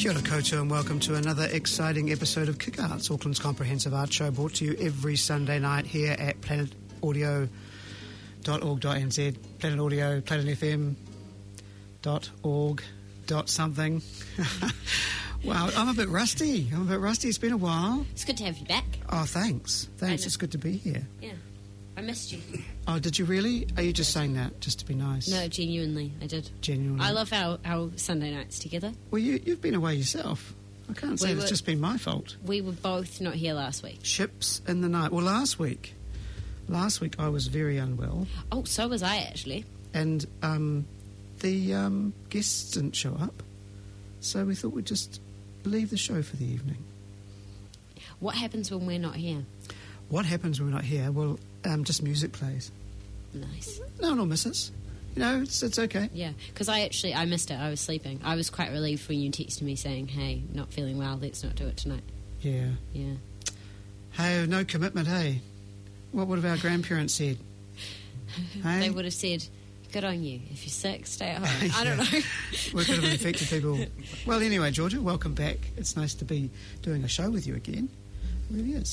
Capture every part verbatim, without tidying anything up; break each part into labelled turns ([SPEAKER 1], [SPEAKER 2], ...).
[SPEAKER 1] Kia ora koutou and welcome to another exciting episode of Kick Arts, Auckland's comprehensive art show, brought to you every Sunday night here at planet audio dot org dot n z, Planet Audio, planet f m dot org dot something. Wow, I'm a bit rusty. I'm a bit rusty. It's been a while.
[SPEAKER 2] It's good to have you back.
[SPEAKER 1] Oh, thanks. Thanks. It's good to be here.
[SPEAKER 2] Yeah. I missed you.
[SPEAKER 1] Oh, did you really? Are you just saying that just to be nice?
[SPEAKER 2] No, genuinely, I did.
[SPEAKER 1] Genuinely.
[SPEAKER 2] I love our, our Sunday nights together.
[SPEAKER 1] Well, you, you've been away yourself. I can't say
[SPEAKER 2] We
[SPEAKER 1] it's
[SPEAKER 2] were-
[SPEAKER 1] just been my fault.
[SPEAKER 2] We were both not here last week.
[SPEAKER 1] Ships in the night. Well, last week, last week I was very unwell,
[SPEAKER 2] Oh, so was I, actually.
[SPEAKER 1] and um, the um, guests didn't show up, so we thought we'd just leave the show for the evening.
[SPEAKER 2] What happens when we're not here?
[SPEAKER 1] What happens when we're not here? Well, um, just music plays.
[SPEAKER 2] Nice.
[SPEAKER 1] No one will miss us. You know, it's, it's okay.
[SPEAKER 2] Yeah, because I actually, I missed it. I was sleeping. I was quite relieved when you texted me saying, hey, not feeling well, let's not do it tonight.
[SPEAKER 1] Yeah.
[SPEAKER 2] Yeah.
[SPEAKER 1] Hey, no commitment, hey? What would have our grandparents said? Hey?
[SPEAKER 2] They would have said, good on you. If you're sick, stay at home. I don't
[SPEAKER 1] Yeah.
[SPEAKER 2] know.
[SPEAKER 1] We could have infected people. Well, anyway, Georgia, welcome back. It's nice to be doing a show with you again. It really is.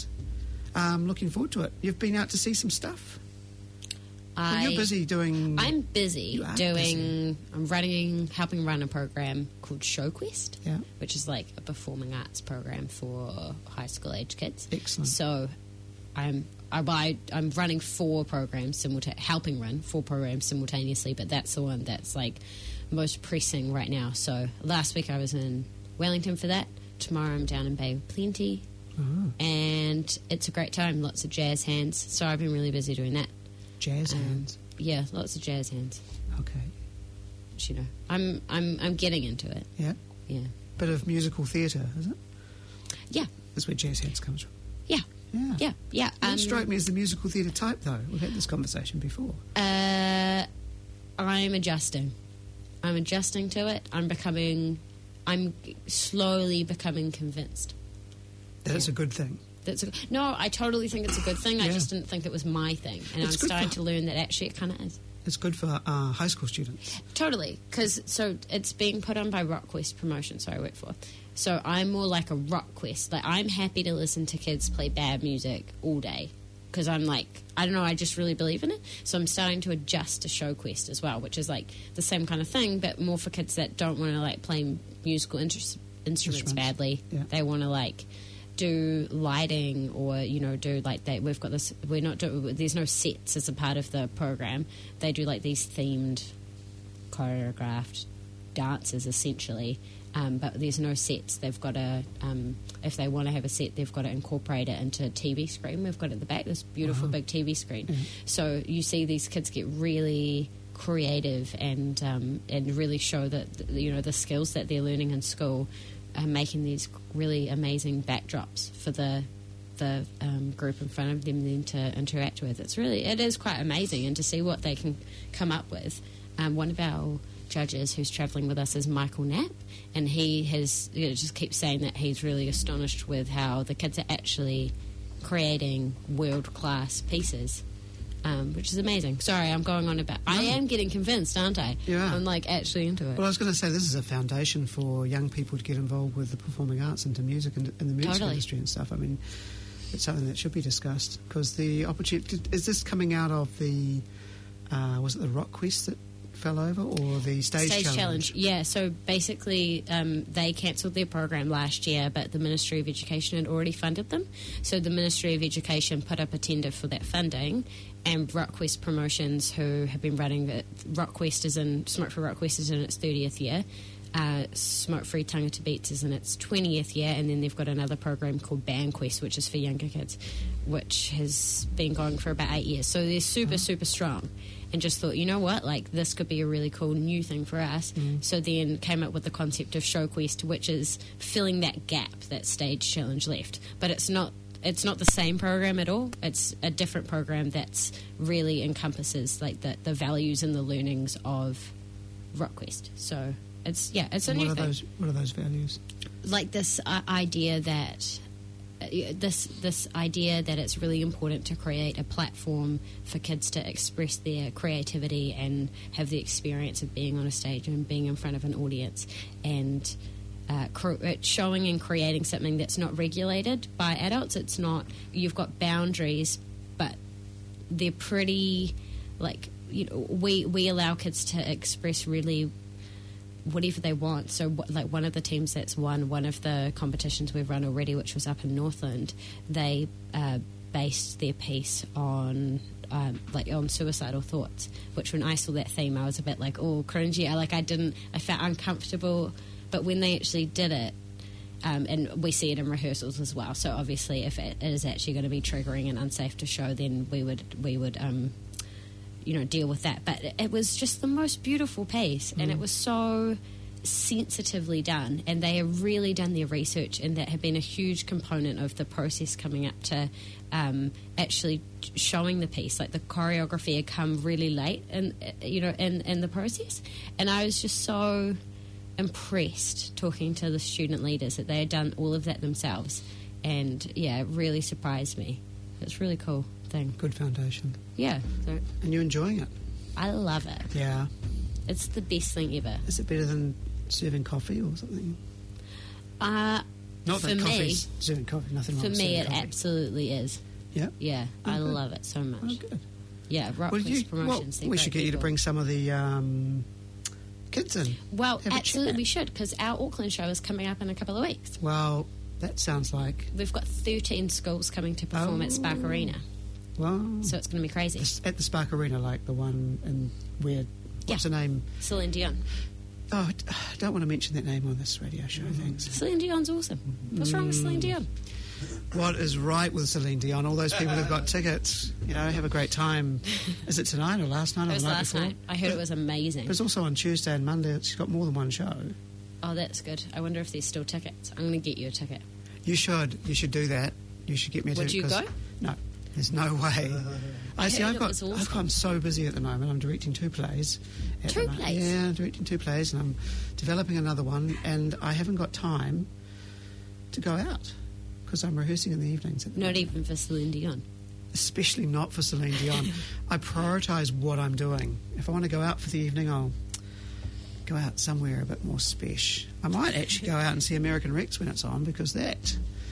[SPEAKER 1] Um, looking forward to it. You've been out to see some stuff. Well,
[SPEAKER 2] I,
[SPEAKER 1] you're busy doing...
[SPEAKER 2] I'm busy
[SPEAKER 1] You are
[SPEAKER 2] doing,
[SPEAKER 1] busy.
[SPEAKER 2] I'm running, helping run a program called ShowQuest,
[SPEAKER 1] Yeah.
[SPEAKER 2] which is like a performing arts program for high school age kids.
[SPEAKER 1] Excellent.
[SPEAKER 2] So I'm I, I, I'm running four programs, simulta- helping run four programs simultaneously, but that's the one that's like most pressing right now. So last week I was in Wellington for that. Tomorrow I'm down in Bay of Plenty.
[SPEAKER 1] Oh,
[SPEAKER 2] And it's a great time, lots of jazz hands. So I've been really busy doing that.
[SPEAKER 1] jazz
[SPEAKER 2] Um,
[SPEAKER 1] hands.
[SPEAKER 2] Yeah, lots of jazz hands.
[SPEAKER 1] Okay.
[SPEAKER 2] Which, you know, I'm I'm I'm getting into it.
[SPEAKER 1] Yeah.
[SPEAKER 2] Yeah,
[SPEAKER 1] Bit of musical theatre, is it?
[SPEAKER 2] yeah,
[SPEAKER 1] That's where jazz hands comes from.
[SPEAKER 2] yeah,
[SPEAKER 1] Yeah.
[SPEAKER 2] yeah, yeah.
[SPEAKER 1] You don't
[SPEAKER 2] Um,
[SPEAKER 1] strike me as the musical theatre type, though. We've had this conversation before.
[SPEAKER 2] uh, I'm adjusting. I'm adjusting to it. I'm becoming. I'm slowly becoming convinced.
[SPEAKER 1] That's a good thing.
[SPEAKER 2] That's a, no, I totally think it's a good thing. I
[SPEAKER 1] Yeah.
[SPEAKER 2] just didn't think it was my thing, and
[SPEAKER 1] It's
[SPEAKER 2] I'm
[SPEAKER 1] good
[SPEAKER 2] starting
[SPEAKER 1] for-
[SPEAKER 2] to learn that actually it kind of is.
[SPEAKER 1] It's good for uh, high school students.
[SPEAKER 2] Totally, because so it's being put on by RockQuest Promotions, so I work for. So I'm more like a RockQuest. Like I'm happy to listen to kids play bad music all day, because I'm like, I don't know, I just really believe in it. So I'm starting to adjust to ShowQuest as well, which is like the same kind of thing, but more for kids that don't want to like play musical inter- instruments
[SPEAKER 1] Instruments.
[SPEAKER 2] badly.
[SPEAKER 1] Yeah.
[SPEAKER 2] They want to like do lighting, or you know, do like they we've got this. We're not do, there's no sets as a part of the program. They do like these themed, choreographed dances essentially. Um, but there's no sets. They've got to, um, if they want to have a set, they've got to incorporate it into a T V screen. We've got at the back this beautiful
[SPEAKER 1] Wow.
[SPEAKER 2] big T V screen.
[SPEAKER 1] Mhm.
[SPEAKER 2] So you see these kids get really creative and um, and really show that you know the skills that they're learning in school, are making these really amazing backdrops for the the um, group in front of them then to interact with. It's really it is quite amazing, and to see what they can come up with. Um, one of our judges who's travelling with us is Michael Knapp, and he has you know, just keeps saying that he's really astonished with how the kids are actually creating world-class pieces, um, which is amazing. Sorry, I'm going on about... I
[SPEAKER 1] No.
[SPEAKER 2] am getting convinced, aren't I?
[SPEAKER 1] You are.
[SPEAKER 2] I'm, like, actually into it.
[SPEAKER 1] Well, I was going to say this is a foundation for young people to get involved with the performing arts and to music and, and the music
[SPEAKER 2] Totally.
[SPEAKER 1] industry and stuff. I mean, it's something that should be discussed because the opportunity... Is this coming out of the... Uh, was it the RockQuest that fell over or the Stage,
[SPEAKER 2] Stage
[SPEAKER 1] Challenge?
[SPEAKER 2] Challenge, yeah. So basically, um, they cancelled their program last year, but the Ministry of Education had already funded them. So the Ministry of Education put up a tender for that funding, and RockQuest Promotions, who have been running the RockQuest is in Smoke Free RockQuest is in its thirtieth year. Uh, Smoke Free Tangata Beats is in its twentieth year, and then they've got another program called BandQuest, which is for younger kids, which has been going for about eight years. So they're super, super strong. And just thought, you know what, like this could be a really cool new thing for us.
[SPEAKER 1] Mm.
[SPEAKER 2] So then came up with the concept of ShowQuest, which is filling that gap that Stage Challenge left. But it's not it's not the same program at all. It's a different program that's really encompasses like the, the values and the learnings of RockQuest. So it's yeah, it's a
[SPEAKER 1] And
[SPEAKER 2] new
[SPEAKER 1] what are
[SPEAKER 2] thing.
[SPEAKER 1] those? What are those values?
[SPEAKER 2] Like this uh, idea that uh, this this idea that it's really important to create a platform for kids to express their creativity and have the experience of being on a stage and being in front of an audience, and uh, cr- it's showing and creating something that's not regulated by adults. It's not, you've got boundaries, but they're pretty, like, you know, we, we allow kids to express really whatever they want. So, what, like, one of the teams that's won one of the competitions we've run already, which was up in Northland, they uh, based their piece on um, like on suicidal thoughts. Which, when I saw that theme, I was a bit like, oh, cringy. I like, I didn't, I felt uncomfortable. But when they actually did it, um, and we see it in rehearsals as well. So obviously, if it is actually going to be triggering and unsafe to show, then we would we would. Um, you know, deal with that. But it was just the most beautiful piece, and mm. it was so sensitively done, and they have really done their research, and that have been a huge component of the process coming up to um, actually showing the piece. Like, the choreography had come really late, and you know, in, in the process, and I was just so impressed talking to the student leaders that they had done all of that themselves, and yeah, it really surprised me. It's really cool thing.
[SPEAKER 1] Good foundation.
[SPEAKER 2] Yeah. So,
[SPEAKER 1] and you're enjoying it?
[SPEAKER 2] I love it.
[SPEAKER 1] Yeah.
[SPEAKER 2] It's the best thing ever.
[SPEAKER 1] Is it better than serving coffee or something?
[SPEAKER 2] Uh,
[SPEAKER 1] Not
[SPEAKER 2] for
[SPEAKER 1] that
[SPEAKER 2] me,
[SPEAKER 1] coffee's serving coffee, nothing wrong
[SPEAKER 2] for
[SPEAKER 1] with
[SPEAKER 2] me
[SPEAKER 1] serving
[SPEAKER 2] it
[SPEAKER 1] coffee.
[SPEAKER 2] Absolutely is.
[SPEAKER 1] Yeah?
[SPEAKER 2] Yeah,
[SPEAKER 1] oh,
[SPEAKER 2] I
[SPEAKER 1] good.
[SPEAKER 2] love it so much.
[SPEAKER 1] Oh, good.
[SPEAKER 2] Yeah, Rock
[SPEAKER 1] Well,
[SPEAKER 2] Quest
[SPEAKER 1] you,
[SPEAKER 2] Promotions.
[SPEAKER 1] well we should get
[SPEAKER 2] people.
[SPEAKER 1] you to bring some of the um, kids in.
[SPEAKER 2] Well,
[SPEAKER 1] Have
[SPEAKER 2] absolutely we should, because our Auckland show is coming up in a couple of weeks.
[SPEAKER 1] Well, that sounds like...
[SPEAKER 2] We've got thirteen schools coming to perform
[SPEAKER 1] oh.
[SPEAKER 2] at Spark Arena.
[SPEAKER 1] Wow.
[SPEAKER 2] So it's going to be crazy.
[SPEAKER 1] At the Spark Arena, like the one in where... What's
[SPEAKER 2] yeah.
[SPEAKER 1] the name?
[SPEAKER 2] Celine Dion.
[SPEAKER 1] Oh, I don't want to mention that name on this radio show, thanks.
[SPEAKER 2] Celine Dion's awesome. What's wrong with Celine Dion?
[SPEAKER 1] What is right with Celine Dion? All those people who've got tickets, you know, have a great time. Is it tonight or last night or
[SPEAKER 2] It was
[SPEAKER 1] the night
[SPEAKER 2] last
[SPEAKER 1] before?
[SPEAKER 2] night. I heard
[SPEAKER 1] but,
[SPEAKER 2] it was amazing.
[SPEAKER 1] But it's also on Tuesday and Monday. She's got more than one show.
[SPEAKER 2] Oh, that's good. I wonder if there's still tickets. I'm going to get you a ticket.
[SPEAKER 1] You should. You should do that. You should get me a
[SPEAKER 2] Would
[SPEAKER 1] ticket.
[SPEAKER 2] you go?
[SPEAKER 1] No, there's no way.
[SPEAKER 2] I
[SPEAKER 1] I see.
[SPEAKER 2] heard
[SPEAKER 1] I've
[SPEAKER 2] it
[SPEAKER 1] got.
[SPEAKER 2] was awesome.
[SPEAKER 1] I've got. I'm so busy at the moment. I'm directing two plays. at
[SPEAKER 2] Two
[SPEAKER 1] the moment.
[SPEAKER 2] plays?
[SPEAKER 1] Yeah, I'm directing two plays, and I'm developing another one, and I haven't got time to go out because I'm rehearsing in the evenings. At the
[SPEAKER 2] Not
[SPEAKER 1] moment.
[SPEAKER 2] even for Celine Dion.
[SPEAKER 1] Especially not for Celine Dion. I prioritise what I'm doing. If I want to go out for the evening, I'll go out somewhere a bit more special. I might actually go out and see American Rex when it's on, because that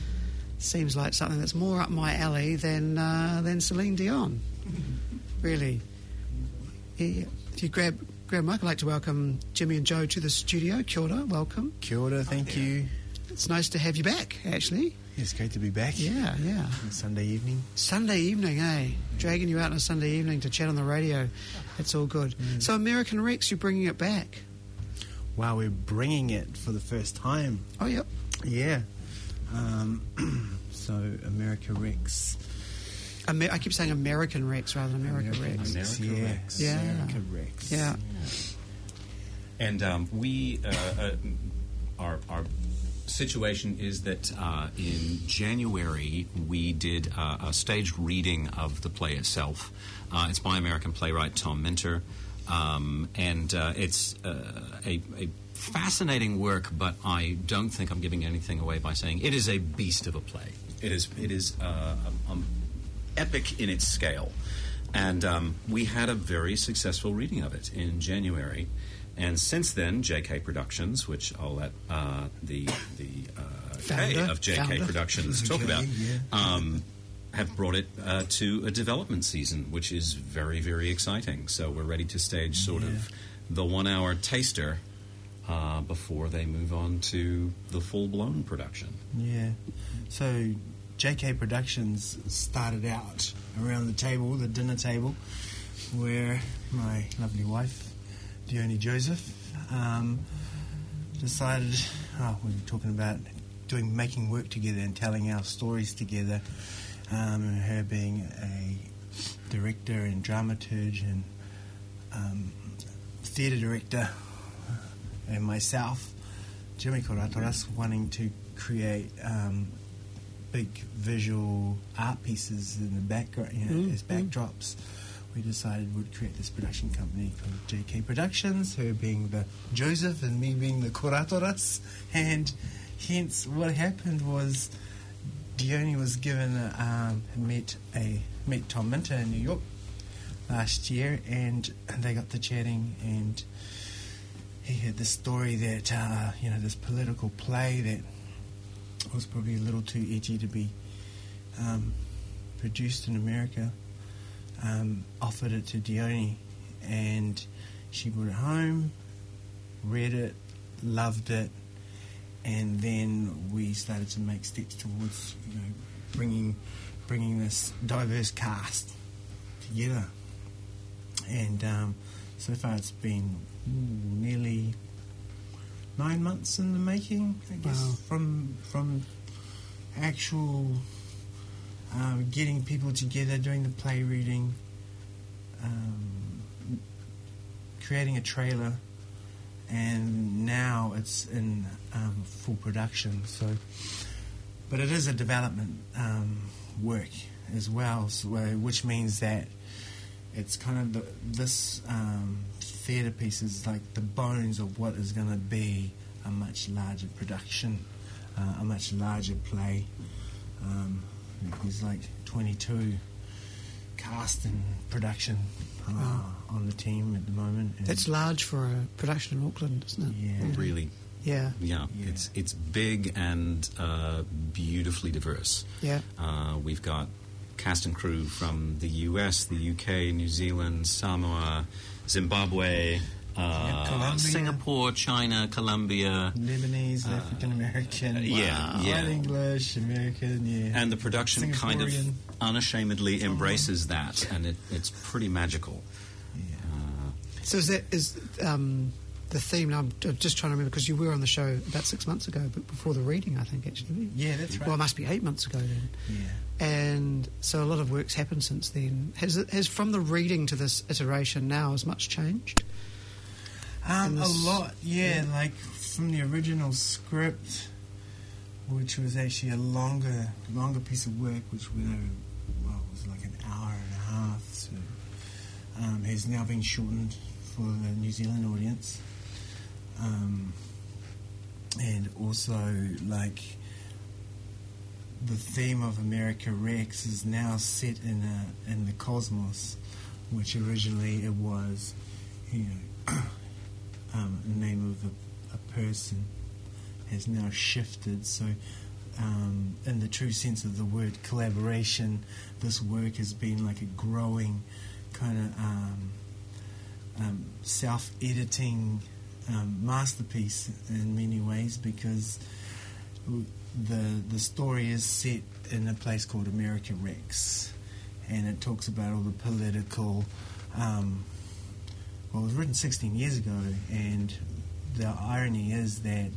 [SPEAKER 1] seems like something that's more up my alley than uh, than Celine Dion. Really. Yeah. If you grab grab Mike, I'd like to welcome Jimmy and Joe to the studio. Kia ora, welcome.
[SPEAKER 3] Kia ora, thank you.
[SPEAKER 1] It's nice to have you back, actually.
[SPEAKER 3] It's great to be back.
[SPEAKER 1] Yeah, yeah.
[SPEAKER 3] On Sunday evening.
[SPEAKER 1] Sunday evening, eh? Dragging you out on a Sunday evening to chat on the radio. It's all good.
[SPEAKER 3] Mm.
[SPEAKER 1] So American Rex, you're bringing it back.
[SPEAKER 3] Wow, we're bringing it for the first time.
[SPEAKER 1] Oh, yep.
[SPEAKER 3] Yeah. Um, so, America Rex.
[SPEAKER 1] Amer- I keep saying American Rex rather than America
[SPEAKER 3] American
[SPEAKER 1] Rex.
[SPEAKER 3] Rex.
[SPEAKER 4] America
[SPEAKER 3] Yeah.
[SPEAKER 4] Rex.
[SPEAKER 1] Yeah.
[SPEAKER 3] America Rex.
[SPEAKER 1] Yeah.
[SPEAKER 4] And um, we, uh, uh, our, our situation is that uh, in January we did uh, a staged reading of the play itself. Uh, it's by American playwright Tom Minter, um, and uh, it's uh, a, a fascinating work, but I don't think I'm giving anything away by saying it is a beast of a play. It is, it is uh, um, epic in its scale. And um, we had a very successful reading of it in January. And since then, J K Productions, which I'll let uh, the the uh, K
[SPEAKER 1] Founder.
[SPEAKER 4] of J K
[SPEAKER 1] Founder.
[SPEAKER 4] Productions talk
[SPEAKER 3] J,
[SPEAKER 4] about,
[SPEAKER 3] yeah.
[SPEAKER 4] um, have brought it uh, to a development season, which is very, very exciting. So we're ready to stage sort
[SPEAKER 3] Yeah.
[SPEAKER 4] of the one-hour taster uh, before they move on to the full-blown production.
[SPEAKER 3] Yeah. So, J K Productions started out around the table, the dinner table, where my lovely wife, Dione Joseph, um, decided, oh, we were talking about doing, making work together and telling our stories together, um, and her being a director and dramaturge and um, theatre director, and myself, Jimmy Koratoras, wanting to create um, big visual art pieces in the background, you know,
[SPEAKER 1] Mm,
[SPEAKER 3] as backdrops. We decided we'd create this production company called J K Productions, her being the Joseph and me being the Koratoras. And hence what happened was Dione was given, a, um, met, a, met Tom Minter in New York last year, and, and they got to chatting, and he had this story that uh, you know, this political play that was probably a little too edgy to be um, produced in America. Um, offered it to Dione, and she brought it home, read it, loved it, and then we started to make steps towards, you know, bringing bringing this diverse cast together. And um, so far it's been ooh, nearly nine months in the making, I guess,
[SPEAKER 1] Wow.
[SPEAKER 3] from from actual um, getting people together, doing the play reading, um, creating a trailer, and now it's in um, full production. So, but it is a development um, work as well, so, uh, which means that it's kind of the, this um, theatre piece is like the bones of what is going to be a much larger production, uh, a much larger play. Um, there's like twenty-two cast and production uh,
[SPEAKER 1] Wow.
[SPEAKER 3] on the team at the moment. And
[SPEAKER 1] That's large for a production in Auckland, isn't it?
[SPEAKER 3] Yeah.
[SPEAKER 4] Really,
[SPEAKER 1] Yeah.
[SPEAKER 4] yeah,
[SPEAKER 3] Yeah.
[SPEAKER 4] it's it's big and uh, beautifully diverse.
[SPEAKER 1] Yeah.
[SPEAKER 4] Uh, we've got cast and crew from the U S, the U K, New Zealand, Samoa, Zimbabwe, uh,
[SPEAKER 3] Colombia.
[SPEAKER 4] Singapore, China, Colombia.
[SPEAKER 3] Lebanese, African American,
[SPEAKER 4] Uh, yeah, yeah.
[SPEAKER 3] English, American, yeah.
[SPEAKER 4] And the production kind of
[SPEAKER 3] Singaporean.
[SPEAKER 4] unashamedly embraces that, and it, it's pretty magical.
[SPEAKER 3] Yeah.
[SPEAKER 4] Uh,
[SPEAKER 1] So is that is um, the theme? Now I'm j- just trying to remember because you were on the show about six months ago, but before the reading, I think actually.
[SPEAKER 3] Yeah, that's right.
[SPEAKER 1] Well, it must be eight months ago then.
[SPEAKER 3] Yeah.
[SPEAKER 1] And so a lot of work's happened since then. Has it has from the reading to this iteration now has much changed?
[SPEAKER 3] Um,
[SPEAKER 1] in
[SPEAKER 3] a
[SPEAKER 1] this-
[SPEAKER 3] lot, yeah, like from the original script, which was actually a longer, longer piece of work, which we know, well, was like an hour and a half. So, um, has now been shortened for the New Zealand audience, um, and also like the theme of America Rex is now set in a in the cosmos, which originally it was, you know. Um, the name of a, a person has now shifted. So, um, in the true sense of the word collaboration, this work has been like a growing kind of um, um, self-editing um, masterpiece in many ways, because w- the the story is set in a place called America Rex, and it talks about all the political. Um, Well, it was written sixteen years ago, and the irony is that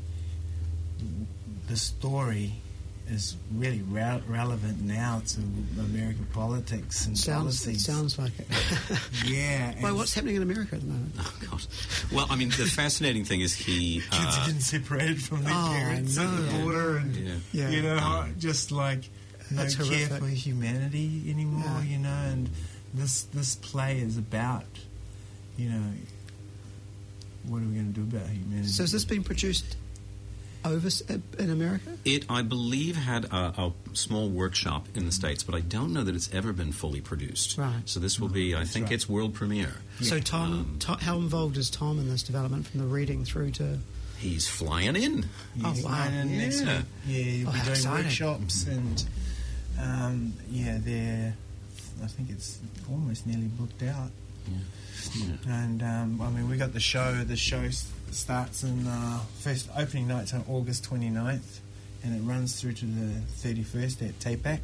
[SPEAKER 3] the story is really re- relevant now to American politics and
[SPEAKER 1] Sounds it
[SPEAKER 3] policies.
[SPEAKER 1] sounds like it.
[SPEAKER 3] Yeah.
[SPEAKER 1] Well,
[SPEAKER 3] and
[SPEAKER 1] what's happening in America at the moment?
[SPEAKER 4] oh God! Well, I mean, the fascinating thing is he.
[SPEAKER 3] kids are
[SPEAKER 4] Uh,
[SPEAKER 3] getting separated from their
[SPEAKER 1] Oh, I
[SPEAKER 3] parents at the
[SPEAKER 1] know.
[SPEAKER 3] border, and
[SPEAKER 4] yeah.
[SPEAKER 1] Yeah.
[SPEAKER 3] you know, how- just like no
[SPEAKER 1] That's
[SPEAKER 3] care
[SPEAKER 1] horrific.
[SPEAKER 3] for humanity anymore.
[SPEAKER 1] Yeah.
[SPEAKER 3] You know, and this this play is about, you know, what are we going to do about humanity?
[SPEAKER 1] So has this been produced over in America?
[SPEAKER 4] It, I believe, had a, a small workshop in the States, but I don't know that it's ever been fully produced.
[SPEAKER 1] Right.
[SPEAKER 4] So this will be, I think,
[SPEAKER 3] right.
[SPEAKER 4] its world premiere.
[SPEAKER 1] So Tom,
[SPEAKER 4] Um,
[SPEAKER 1] Tom, how involved is Tom in this development from the reading through to?
[SPEAKER 4] He's flying in.
[SPEAKER 1] Oh,
[SPEAKER 3] Yes,
[SPEAKER 1] wow.
[SPEAKER 3] mine in next
[SPEAKER 4] Yeah.
[SPEAKER 3] week. Yeah, you'll
[SPEAKER 1] Oh,
[SPEAKER 3] be
[SPEAKER 1] how
[SPEAKER 3] doing
[SPEAKER 1] exciting.
[SPEAKER 3] workshops, and um, yeah, they're. I think it's almost nearly booked out.
[SPEAKER 4] Yeah.
[SPEAKER 3] And um, I mean, we got the show. The show s- starts in uh, first opening night's on August twenty-ninth, and it runs through to the thirty-first at TAPAC.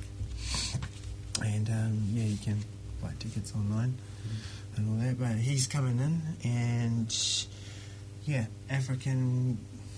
[SPEAKER 3] And um, yeah, you can buy tickets online and all that. But he's coming in, and yeah, African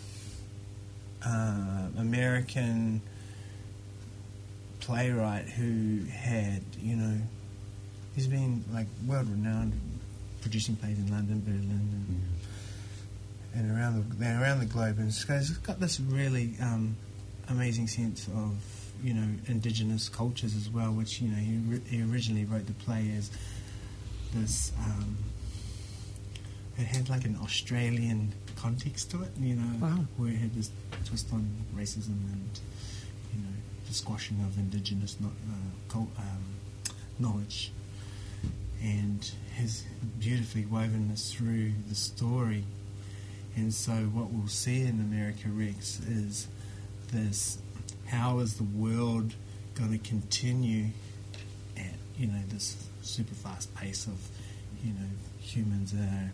[SPEAKER 3] uh, American playwright who had, you know, he's been like world renowned, producing plays in London, Berlin, and, and around the around the globe. And so he's got this really um, amazing sense of, you know, indigenous cultures as well, which, you know, he, ri- he originally wrote the play as this. Um, it had like an Australian context to it, you know,
[SPEAKER 1] Wow.
[SPEAKER 3] where it had this twist on racism and, you know, the squashing of indigenous no, uh, cult, um, knowledge, and has beautifully woven this through the story. And so what we'll see in America Rex is this: how is the world going to continue at, you know, this super fast pace of, you know, humans that are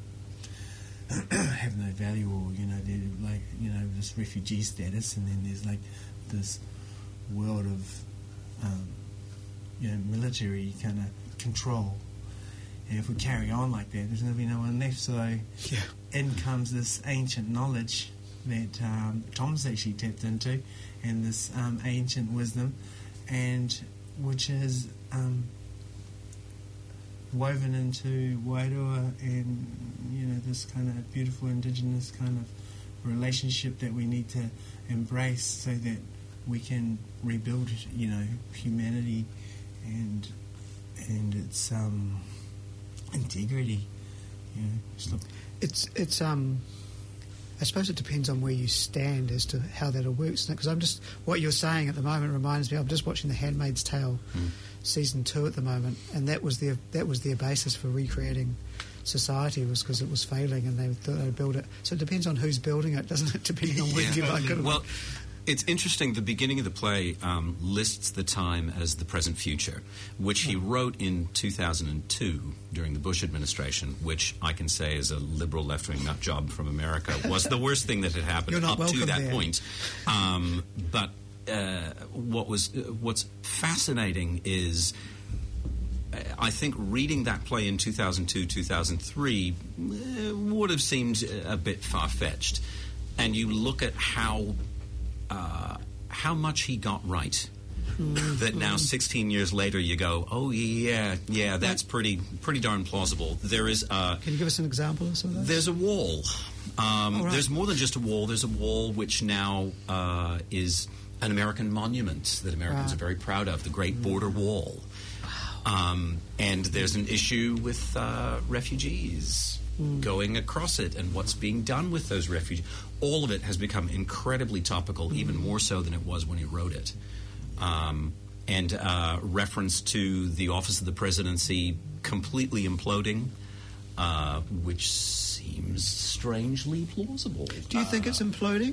[SPEAKER 3] have no value, or, you know, they're like, you know, this refugee status, and then there's like this world of um, you know, military kind of control. And if we carry on like that, there's going to be no one left. So
[SPEAKER 1] Yeah.
[SPEAKER 3] in comes this ancient knowledge that um, Tom's actually tapped into, and this um, ancient wisdom, and which is um, woven into Wairua, and, you know, this kind of beautiful indigenous kind of relationship that we need to embrace so that we can rebuild, you know, humanity and and its um, integrity. You know, stop.
[SPEAKER 1] It's it's um. I suppose it depends on where you stand as to how that all works. Because I'm just what you're saying at the moment reminds me. I'm just watching The Handmaid's Tale, mm. season two at the moment, and that was their that was their basis for recreating society, was because it was failing and they thought they'd build it. So it depends on who's building it, doesn't it? Depending on where
[SPEAKER 4] yeah.
[SPEAKER 1] you like it.
[SPEAKER 4] Well, it's interesting. The beginning of the play um, lists the time as the present future, which he wrote in two thousand two during the Bush administration, which I can say as a liberal left-wing nut job from America was the worst thing that had happened up to that there. point. Um, but uh, what was uh, what's fascinating is, uh, I think reading that play in two thousand two, two thousand three uh, would have seemed a bit far-fetched. And you look at how Uh, how much he got right. Mm-hmm. That now, sixteen years later, you go, oh yeah, yeah, that's pretty, pretty darn plausible. There is. Uh,
[SPEAKER 1] Can you give us an example of some of that?
[SPEAKER 4] There's a wall. Um,
[SPEAKER 1] right.
[SPEAKER 4] There's more than just a wall. There's a wall which now uh, is an American monument that Americans
[SPEAKER 1] wow.
[SPEAKER 4] are very proud of, the Great Border Wall. Wow. Um, and there's an issue with uh, refugees. Mm. Going across it and what's being done with those refugees. All of it has become incredibly topical, mm. even more so than it was when he wrote it. Um, and uh, reference to the Office of the Presidency completely imploding, uh, which seems strangely plausible.
[SPEAKER 1] Do you uh, think it's imploding?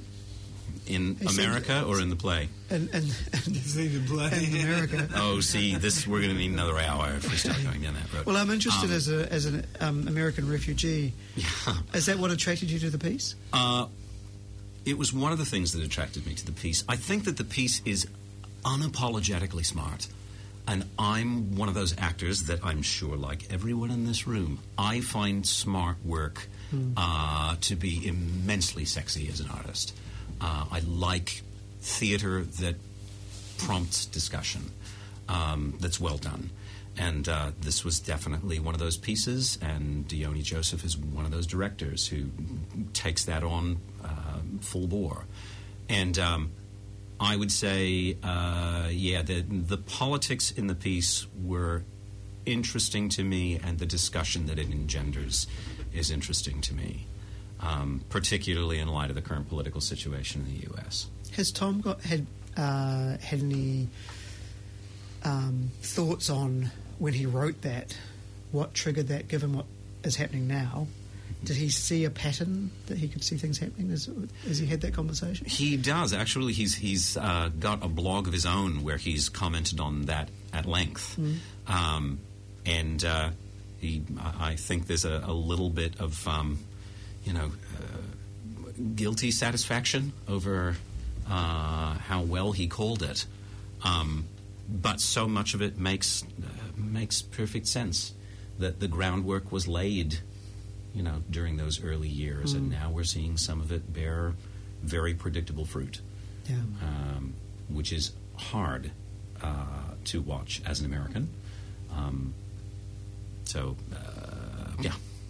[SPEAKER 4] In he America or in the play?
[SPEAKER 1] In, in, in,
[SPEAKER 3] in, the play.
[SPEAKER 1] in America.
[SPEAKER 4] Oh, see, this we're going to need another hour if we start going down that road.
[SPEAKER 1] Well, I'm interested
[SPEAKER 4] um,
[SPEAKER 1] as a as an um, American refugee.
[SPEAKER 4] Yeah.
[SPEAKER 1] Is that what attracted you to the piece?
[SPEAKER 4] Uh, it was one of the things that attracted me to the piece. I think that the piece is unapologetically smart. And I'm one of those actors that I'm sure, like everyone in this room, I find smart work mm. uh, to be immensely sexy as an artist. Uh, I like theater that prompts discussion, um, that's well done. And uh, this was definitely one of those pieces, and Dione Joseph is one of those directors who takes that on uh, full bore. And um, I would say, uh, yeah, the, the politics in the piece were interesting to me, and the discussion that it engenders is interesting to me. Um, particularly in light of the current political situation in the U S.
[SPEAKER 1] Has Tom got had uh, had any um, thoughts on when he wrote that? What triggered that? Given what is happening now, did he see a pattern that he could see things happening? Has, has he had that conversation?
[SPEAKER 4] He does actually. He's he's uh, got a blog of his own where he's commented on that at length, mm. um, and uh, he. I think there's a, a little bit of. Um, you know, uh, guilty satisfaction over uh, how well he called it. Um, but so much of it makes uh, makes perfect sense that the groundwork was laid, you know, during those early years, mm. and now we're seeing some of it bear very predictable fruit,
[SPEAKER 1] yeah.
[SPEAKER 4] um, which is hard uh, to watch as an American. Um, so, uh, yeah.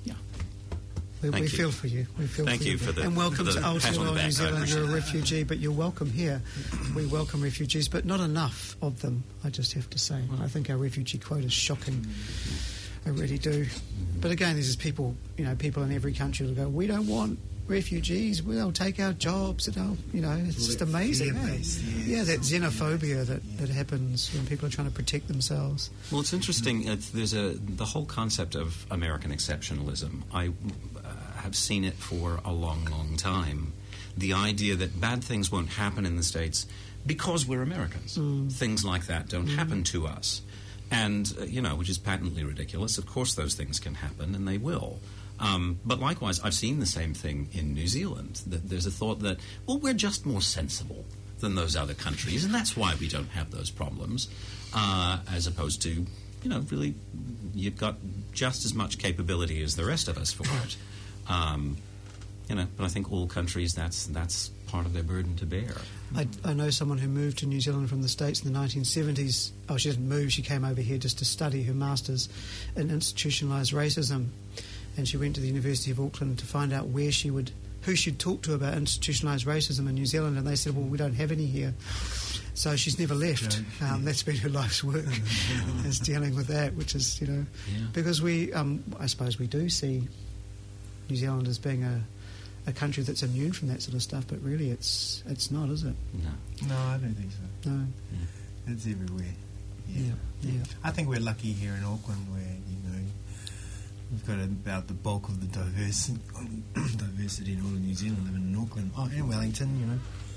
[SPEAKER 1] We, we
[SPEAKER 4] you.
[SPEAKER 1] feel for you. We feel
[SPEAKER 4] Thank
[SPEAKER 1] for
[SPEAKER 4] you
[SPEAKER 1] you.
[SPEAKER 4] for the
[SPEAKER 1] and welcome
[SPEAKER 4] for the
[SPEAKER 1] to Aotearoa, New Zealand. You're a
[SPEAKER 4] that.
[SPEAKER 1] refugee, but you're welcome here. We welcome refugees, but not enough of them, I just have to say. I think our refugee quota is shocking. I really do. But again, there's people, you know, people in every country will go, we don't want refugees, they'll take our jobs, they'll, you know, it's well, just amazing. Eh?
[SPEAKER 3] Yes.
[SPEAKER 1] Yeah, that xenophobia that, that happens when people are trying to protect themselves.
[SPEAKER 4] Well, it's interesting. It's, there's a the whole concept of American exceptionalism. I uh, have seen it for a long, long time. The idea that bad things won't happen in the States because we're Americans.
[SPEAKER 1] Mm.
[SPEAKER 4] Things like that don't mm. happen to us. And, uh, you know, which is patently ridiculous. Of course those things can happen, and they will. Um, but likewise, I've seen the same thing in New Zealand. That there's a thought that, well, we're just more sensible than those other countries, and that's why we don't have those problems, uh, as opposed to, you know, really, you've got just as much capability as the rest of us for it. Um, you know, but I think all countries, that's that's part of their burden to bear.
[SPEAKER 1] I, I know someone who moved to New Zealand from the States in the nineteen seventies. Oh, she didn't move, she came over here just to study her Masters in Institutionalised Racism. And she went to the University of Auckland to find out where she would, who she'd talk to about institutionalised racism in New Zealand, and they said, well, we don't have any here. So she's never left. Um, that's been her life's work, is dealing with that, which is, you know,
[SPEAKER 4] yeah.
[SPEAKER 1] because we, um, I suppose we do see New Zealand as being a, a country that's immune from that sort of stuff, but really it's it's not, is it?
[SPEAKER 4] No.
[SPEAKER 3] No, I don't think so.
[SPEAKER 1] No.
[SPEAKER 3] Yeah. It's everywhere. Yeah.
[SPEAKER 1] Yeah. yeah.
[SPEAKER 3] I think we're lucky here in Auckland where, you know, we've got about the bulk of the diverse, diversity in all of New Zealand living in Auckland. Oh, and Wellington, you know.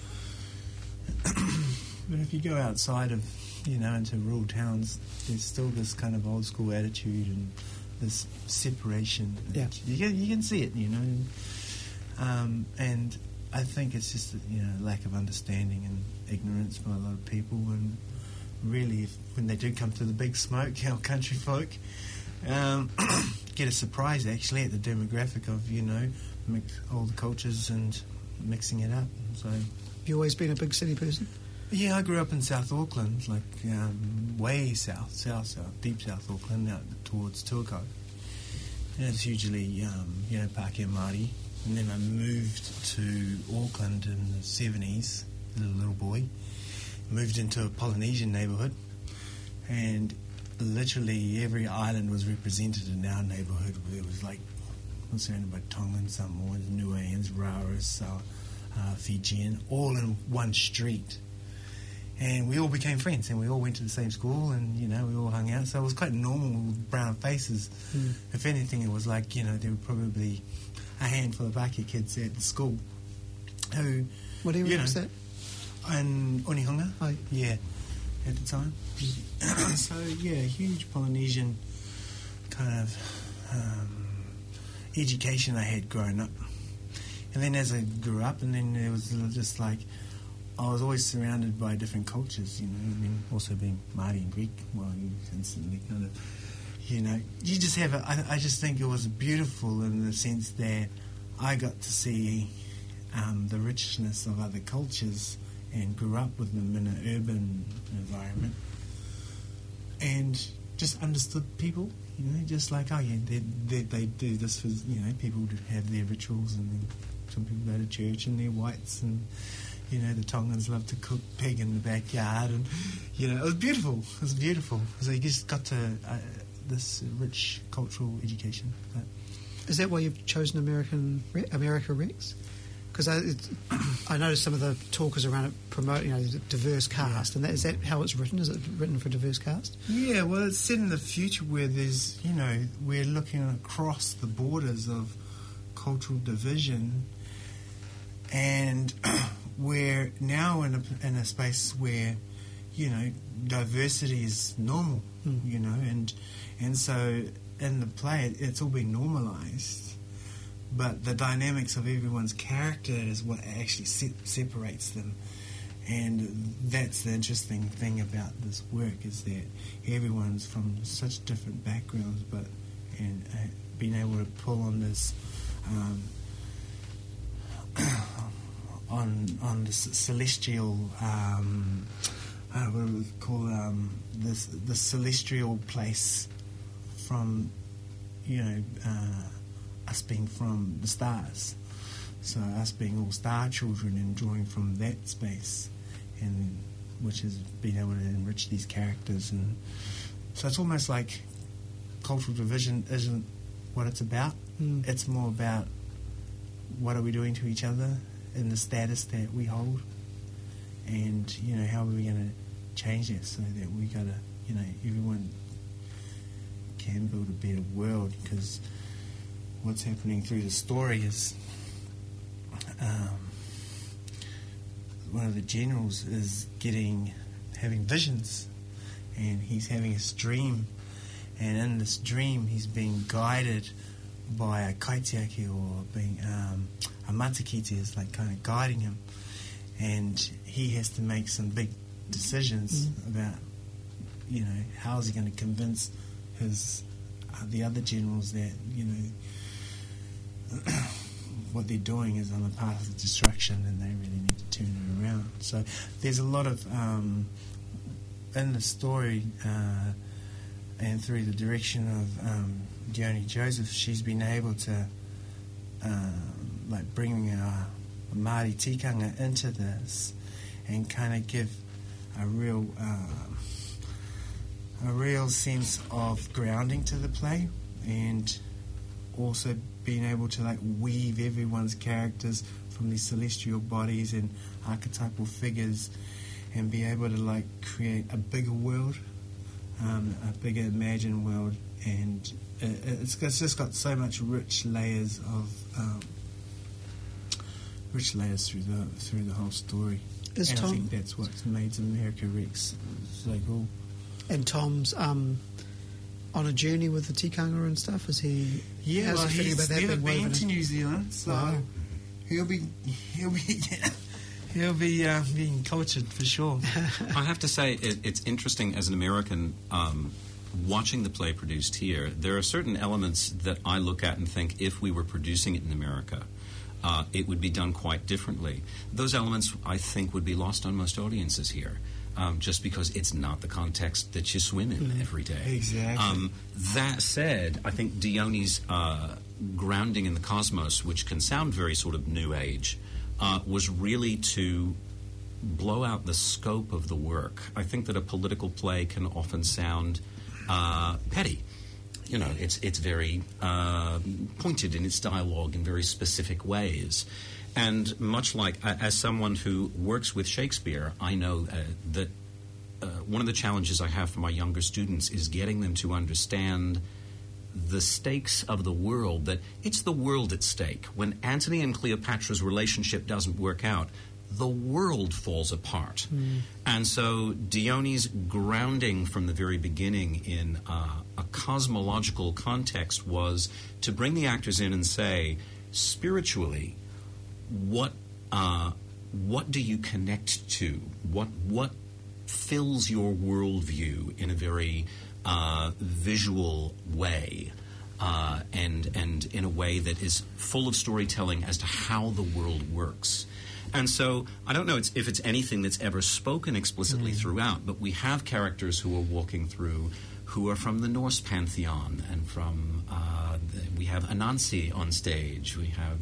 [SPEAKER 3] But if you go outside of, you know, into rural towns, there's still this kind of old school attitude and this separation.
[SPEAKER 1] Yeah.
[SPEAKER 3] You can, you can see it, you know. Um, and I think it's just, you know, lack of understanding and ignorance by a lot of people. And really, if, when they do come to the big smoke, our country folk, um, get a surprise actually at the demographic of, you know, mix all the cultures and mixing it up. So,
[SPEAKER 1] have you always been a big city person?
[SPEAKER 3] Yeah, I grew up in South Auckland, like um, way south, south, south, deep South Auckland, out towards Tuakau. And it's usually, um, you know, Pākehā Māori. And then I moved to Auckland in the seventies, as a little boy. Moved into a Polynesian neighbourhood, and literally every island was represented in our neighbourhood. It was like surrounded by Tongans, Samoans, Niueans, Raras, uh, uh, Fijian, all in one street. And we all became friends, and we all went to the same school, and, you know, we all hung out. So it was quite normal with brown faces.
[SPEAKER 1] Mm.
[SPEAKER 3] If anything, it was like, you know, there were probably a handful of Pākehā kids at the school who...
[SPEAKER 1] What era
[SPEAKER 3] you know,
[SPEAKER 1] was that?
[SPEAKER 3] In Onehunga.
[SPEAKER 1] Oh.
[SPEAKER 3] Yeah, at the time. So, yeah, huge Polynesian kind of um, education I had growing up. And then as I grew up, and then it was just like... I was always surrounded by different cultures, you know, I mean, also being Māori and Greek, well, you instantly kind of, you know, you just have, a, I, I just think it was beautiful in the sense that I got to see um, the richness of other cultures and grew up with them in an urban environment and just understood people, you know, just like, oh yeah, they, they, they do this for, you know, people have their rituals, and then some people go to church and they're whites, and you know, the Tongans love to cook pig in the backyard, and, you know, it was beautiful. It was beautiful. So you just got to uh, this rich cultural education. But
[SPEAKER 1] is that why you've chosen American America Rex? Because I, it's, I noticed some of the talkers around it promote, you know, the diverse cast, yeah. and that, is that how it's written? Is it written for diverse cast?
[SPEAKER 3] Yeah, well, it's set in the future where there's, you know, we're looking across the borders of cultural division, and we're now in a, in a space where, you know, diversity is normal, mm. you know, and and so in the play it, it's all been normalised, but the dynamics of everyone's character is what actually se- separates them, and that's the interesting thing about this work, is that everyone's from such different backgrounds, but and uh, being able to pull on this um, on on the celestial, um, uh, what do we call um, this the celestial place from, you know, uh, us being from the stars, so us being all star children and drawing from that space, and which has been able to enrich these characters, and so it's almost like cultural division isn't what it's about. Mm. It's more about what are we doing to each other and the status that we hold, and, you know, how are we going to change that so that we got to, you know, everyone can build a better world, because what's happening through the story is um, one of the generals is getting having visions, and he's having this dream, and in this dream he's being guided by a kaitiaki, or being um, a matakiti is like kind of guiding him, and he has to make some big decisions mm. about, you know, how is he going to convince his uh, the other generals that, you know, what they're doing is on the path of destruction, and they really need to turn it around. So there's a lot of um, in the story, uh, and through the direction of um, Dione Joseph, she's been able to um, like bring our Māori tikanga into this, and kind of give a real uh, a real sense of grounding to the play, and also being able to like weave everyone's characters from these celestial bodies and archetypal figures, and be able to like create a bigger world, um, a bigger imagined world, and it, it's, it's just got so much rich layers of um, rich layers through the through the whole story.
[SPEAKER 1] Is
[SPEAKER 3] and
[SPEAKER 1] Tom,
[SPEAKER 3] I think that's what made America Rex so cool.
[SPEAKER 1] And Tom's um, on a journey with the tikanga and stuff. Is he?
[SPEAKER 3] Yeah,
[SPEAKER 1] how's
[SPEAKER 3] well,
[SPEAKER 1] he feeling
[SPEAKER 3] he's
[SPEAKER 1] about that
[SPEAKER 3] never
[SPEAKER 1] being woven
[SPEAKER 3] been to
[SPEAKER 1] in?
[SPEAKER 3] New Zealand, so
[SPEAKER 1] Wow.
[SPEAKER 3] he'll be he'll be he'll be uh, being cultured for sure.
[SPEAKER 4] I have to say, it, it's interesting as an American um, watching the play produced here. There are certain elements that I look at and think, if we were producing it in America, uh, it would be done quite differently. Those elements, I think, would be lost on most audiences here. Um, just because it's not the context that you swim in mm. every day.
[SPEAKER 3] Exactly.
[SPEAKER 4] Um, that said, I think Dione's uh, grounding in the cosmos, which can sound very sort of New Age, uh, was really to blow out the scope of the work. I think that a political play can often sound uh, petty. You know, it's it's very uh, pointed in its dialogue in very specific ways. And much like, uh, as someone who works with Shakespeare, I know uh, that uh, one of the challenges I have for my younger students is getting them to understand the stakes of the world, that it's the world at stake. When Antony and Cleopatra's relationship doesn't work out, the world falls apart. Mm. And so Dione's grounding from the very beginning in uh, a cosmological context was to bring the actors in and say, spiritually, What uh, what do you connect to? What what fills your worldview in a very uh, visual way, uh, and and in a way that is full of storytelling as to how the world works? And so I don't know it's, if it's anything that's ever spoken explicitly mm. throughout, but we have characters who are walking through who are from the Norse pantheon, and from uh, the, we have Anansi on stage. We have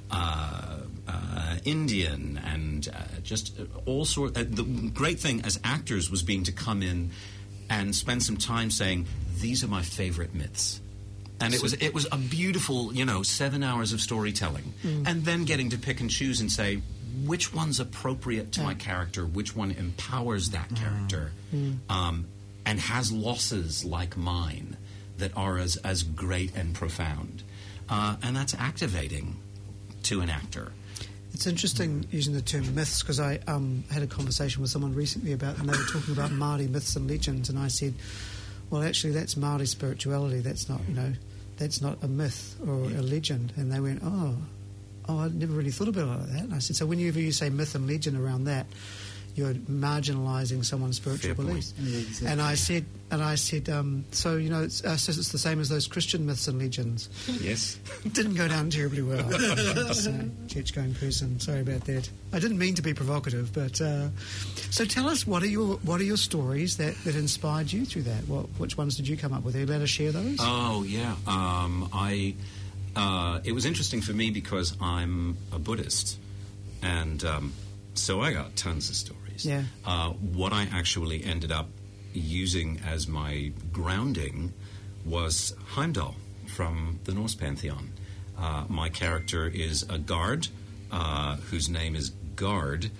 [SPEAKER 4] Uh, uh, Indian, and uh, just all sorts. Uh, the great thing as actors was being to come in and spend some time saying, "These are my favorite myths," and it was it was a beautiful, you know, seven hours of storytelling, mm. and then getting to pick and choose and say, which one's appropriate to yeah. my character, which one empowers that character, mm. um, and has losses like mine that are as as great and profound, uh, and that's activating to an actor.
[SPEAKER 1] It's interesting using the term myths, because I um, had a conversation with someone recently about, and they were talking about Māori myths and legends, and I said, well, actually, that's Māori spirituality. That's not, you know, that's not a myth or yeah. a legend. And they went, oh, oh, I never really thought about it like that. And I said, so whenever you say myth and legend around that, you're marginalising someone's spiritual
[SPEAKER 4] Fair
[SPEAKER 1] beliefs.
[SPEAKER 3] Yeah, exactly.
[SPEAKER 1] And I said, and I said, um, so you know, it's, uh, so it's the same as those Christian myths and legends.
[SPEAKER 4] Yes,
[SPEAKER 1] Didn't go down terribly well. So, church-going person, sorry about that. I didn't mean to be provocative, but uh, so tell us, what are your what are your stories that, that inspired you through that? What which ones did you come up with? Are you allowed to share those?
[SPEAKER 4] Oh yeah, um, I. Uh, it was interesting for me because I'm a Buddhist, and um, so I got tons of stories.
[SPEAKER 1] Yeah.
[SPEAKER 4] Uh, what I actually ended up using as my grounding was Heimdall from the Norse pantheon. Uh, my character is a guard uh, whose name is Gard,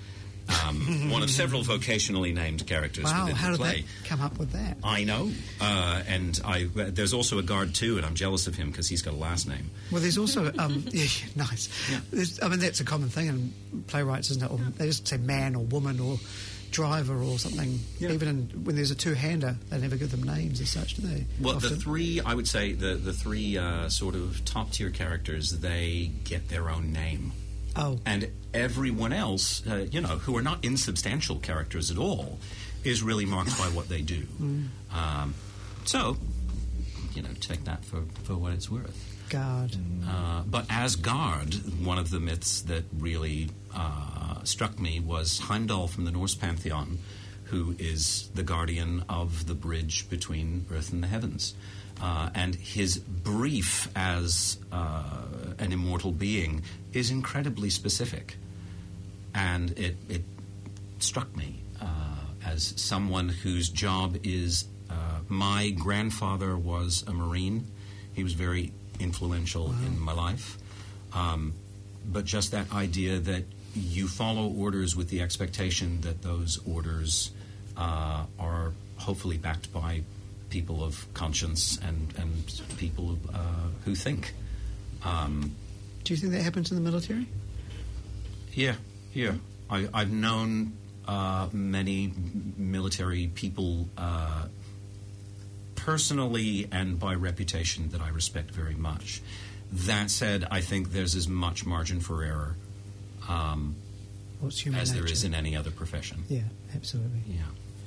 [SPEAKER 4] Um, one of several vocationally named characters
[SPEAKER 1] Wow,
[SPEAKER 4] within
[SPEAKER 1] how
[SPEAKER 4] the
[SPEAKER 1] did
[SPEAKER 4] play.
[SPEAKER 1] that come up with that?
[SPEAKER 4] I know, uh, and I there's also a guard too, and I'm jealous of him because he's got a last name.
[SPEAKER 1] Well, there's also um, yeah, nice.
[SPEAKER 4] Yeah.
[SPEAKER 1] There's, I mean, that's a common thing in playwrights, isn't it? Or they just say man or woman or driver or something.
[SPEAKER 4] Yeah.
[SPEAKER 1] Even in, when there's a two-hander, they never give them names as such, do they?
[SPEAKER 4] Well,
[SPEAKER 1] Often.
[SPEAKER 4] the three, I would say, the the three uh, sort of top tier characters, they get their own name.
[SPEAKER 1] Oh,
[SPEAKER 4] And everyone else, uh, you know, who are not insubstantial characters at all, is really marked by what they do.
[SPEAKER 1] Mm.
[SPEAKER 4] Um, so, you know, take that for, for what it's worth.
[SPEAKER 1] guard.
[SPEAKER 4] Uh, but as guard, one of the myths that really uh, struck me was Heimdall from the Norse pantheon, who is the guardian of the bridge between earth and the heavens. Uh, and his brief as uh, an immortal being is incredibly specific. And it, it struck me uh, as someone whose job is... Uh, my grandfather was a Marine. He was very influential
[SPEAKER 1] Wow.
[SPEAKER 4] in my life. Um, but just that idea that you follow orders with the expectation that those orders uh, are hopefully backed by people of conscience and, and people uh, who think. Um,
[SPEAKER 1] Do you think that happens in the military?
[SPEAKER 4] yeah, yeah. I, I've known uh, many military people uh, personally and by reputation that I respect very much. That said, I think there's as much margin for error um,
[SPEAKER 1] What's human
[SPEAKER 4] as
[SPEAKER 1] nature?
[SPEAKER 4] there is in any other profession.
[SPEAKER 1] Yeah, absolutely.
[SPEAKER 4] Yeah.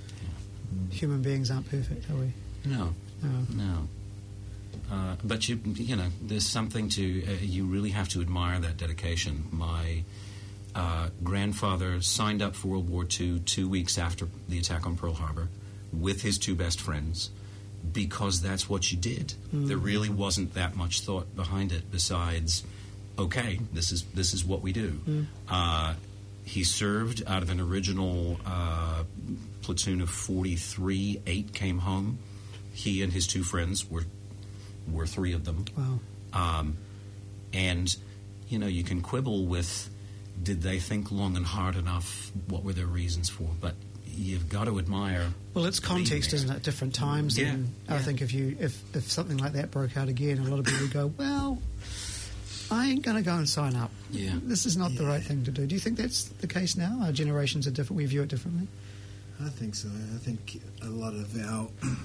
[SPEAKER 1] Human beings aren't perfect, are we?
[SPEAKER 4] No,
[SPEAKER 1] No.
[SPEAKER 4] no. Uh, but you, you know, there's something to. Uh, you really have to admire that dedication. My uh, grandfather signed up for World War Two two weeks after the attack on Pearl Harbor with his two best friends because that's what you did.
[SPEAKER 1] Mm.
[SPEAKER 4] There really wasn't that much thought behind it besides, okay, this is this is what we do.
[SPEAKER 1] Mm.
[SPEAKER 4] Uh, he served out of an original uh, platoon of forty-three. Eight came home. He and his two friends were were three of them.
[SPEAKER 1] Wow.
[SPEAKER 4] Um, and, you know, you can quibble with, did they think long and hard enough? What were their reasons for? But you've got to admire.
[SPEAKER 1] Well, it's context, isn't it? Different times.
[SPEAKER 4] Yeah,
[SPEAKER 1] And I
[SPEAKER 4] yeah.
[SPEAKER 1] think if you if, if something like that broke out again, a lot of people would go, well, I ain't going to go and sign up.
[SPEAKER 4] Yeah.
[SPEAKER 1] This is not the right thing to do. Do you think that's the case now? Our generations are different. We view it differently.
[SPEAKER 3] I think so. I think a lot of our,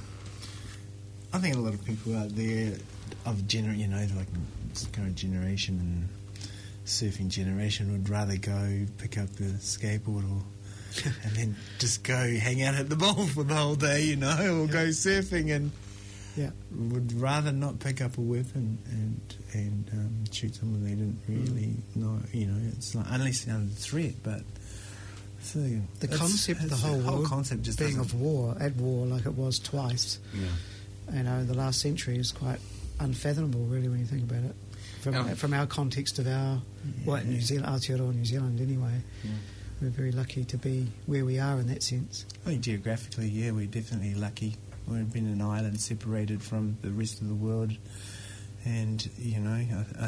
[SPEAKER 3] I think a lot of people out there of gener, you know, like this current generation and surfing generation would rather go pick up the skateboard or and then just go hang out at the bowl for the whole day, you know, or go surfing and
[SPEAKER 1] Yeah.
[SPEAKER 3] would rather not pick up a weapon and and um, shoot someone they didn't really know. You know, it's like unless they're under threat, but. So,
[SPEAKER 1] The
[SPEAKER 3] it's-
[SPEAKER 1] concept, the
[SPEAKER 3] it's-
[SPEAKER 1] whole, world
[SPEAKER 3] concept just
[SPEAKER 1] being
[SPEAKER 3] doesn't-
[SPEAKER 1] of war, at war, like it was twice,
[SPEAKER 4] Yeah.
[SPEAKER 1] you know, the last century is quite unfathomable, really, when you think about it. From,
[SPEAKER 4] Yeah.
[SPEAKER 1] from our context of our, well, New Zealand, Aotearoa New Zealand anyway,
[SPEAKER 4] Yeah.
[SPEAKER 1] we're very lucky to be where we are in that sense.
[SPEAKER 3] I think geographically, yeah, we're definitely lucky. We've been an island separated from the rest of the world, and you know, I, I,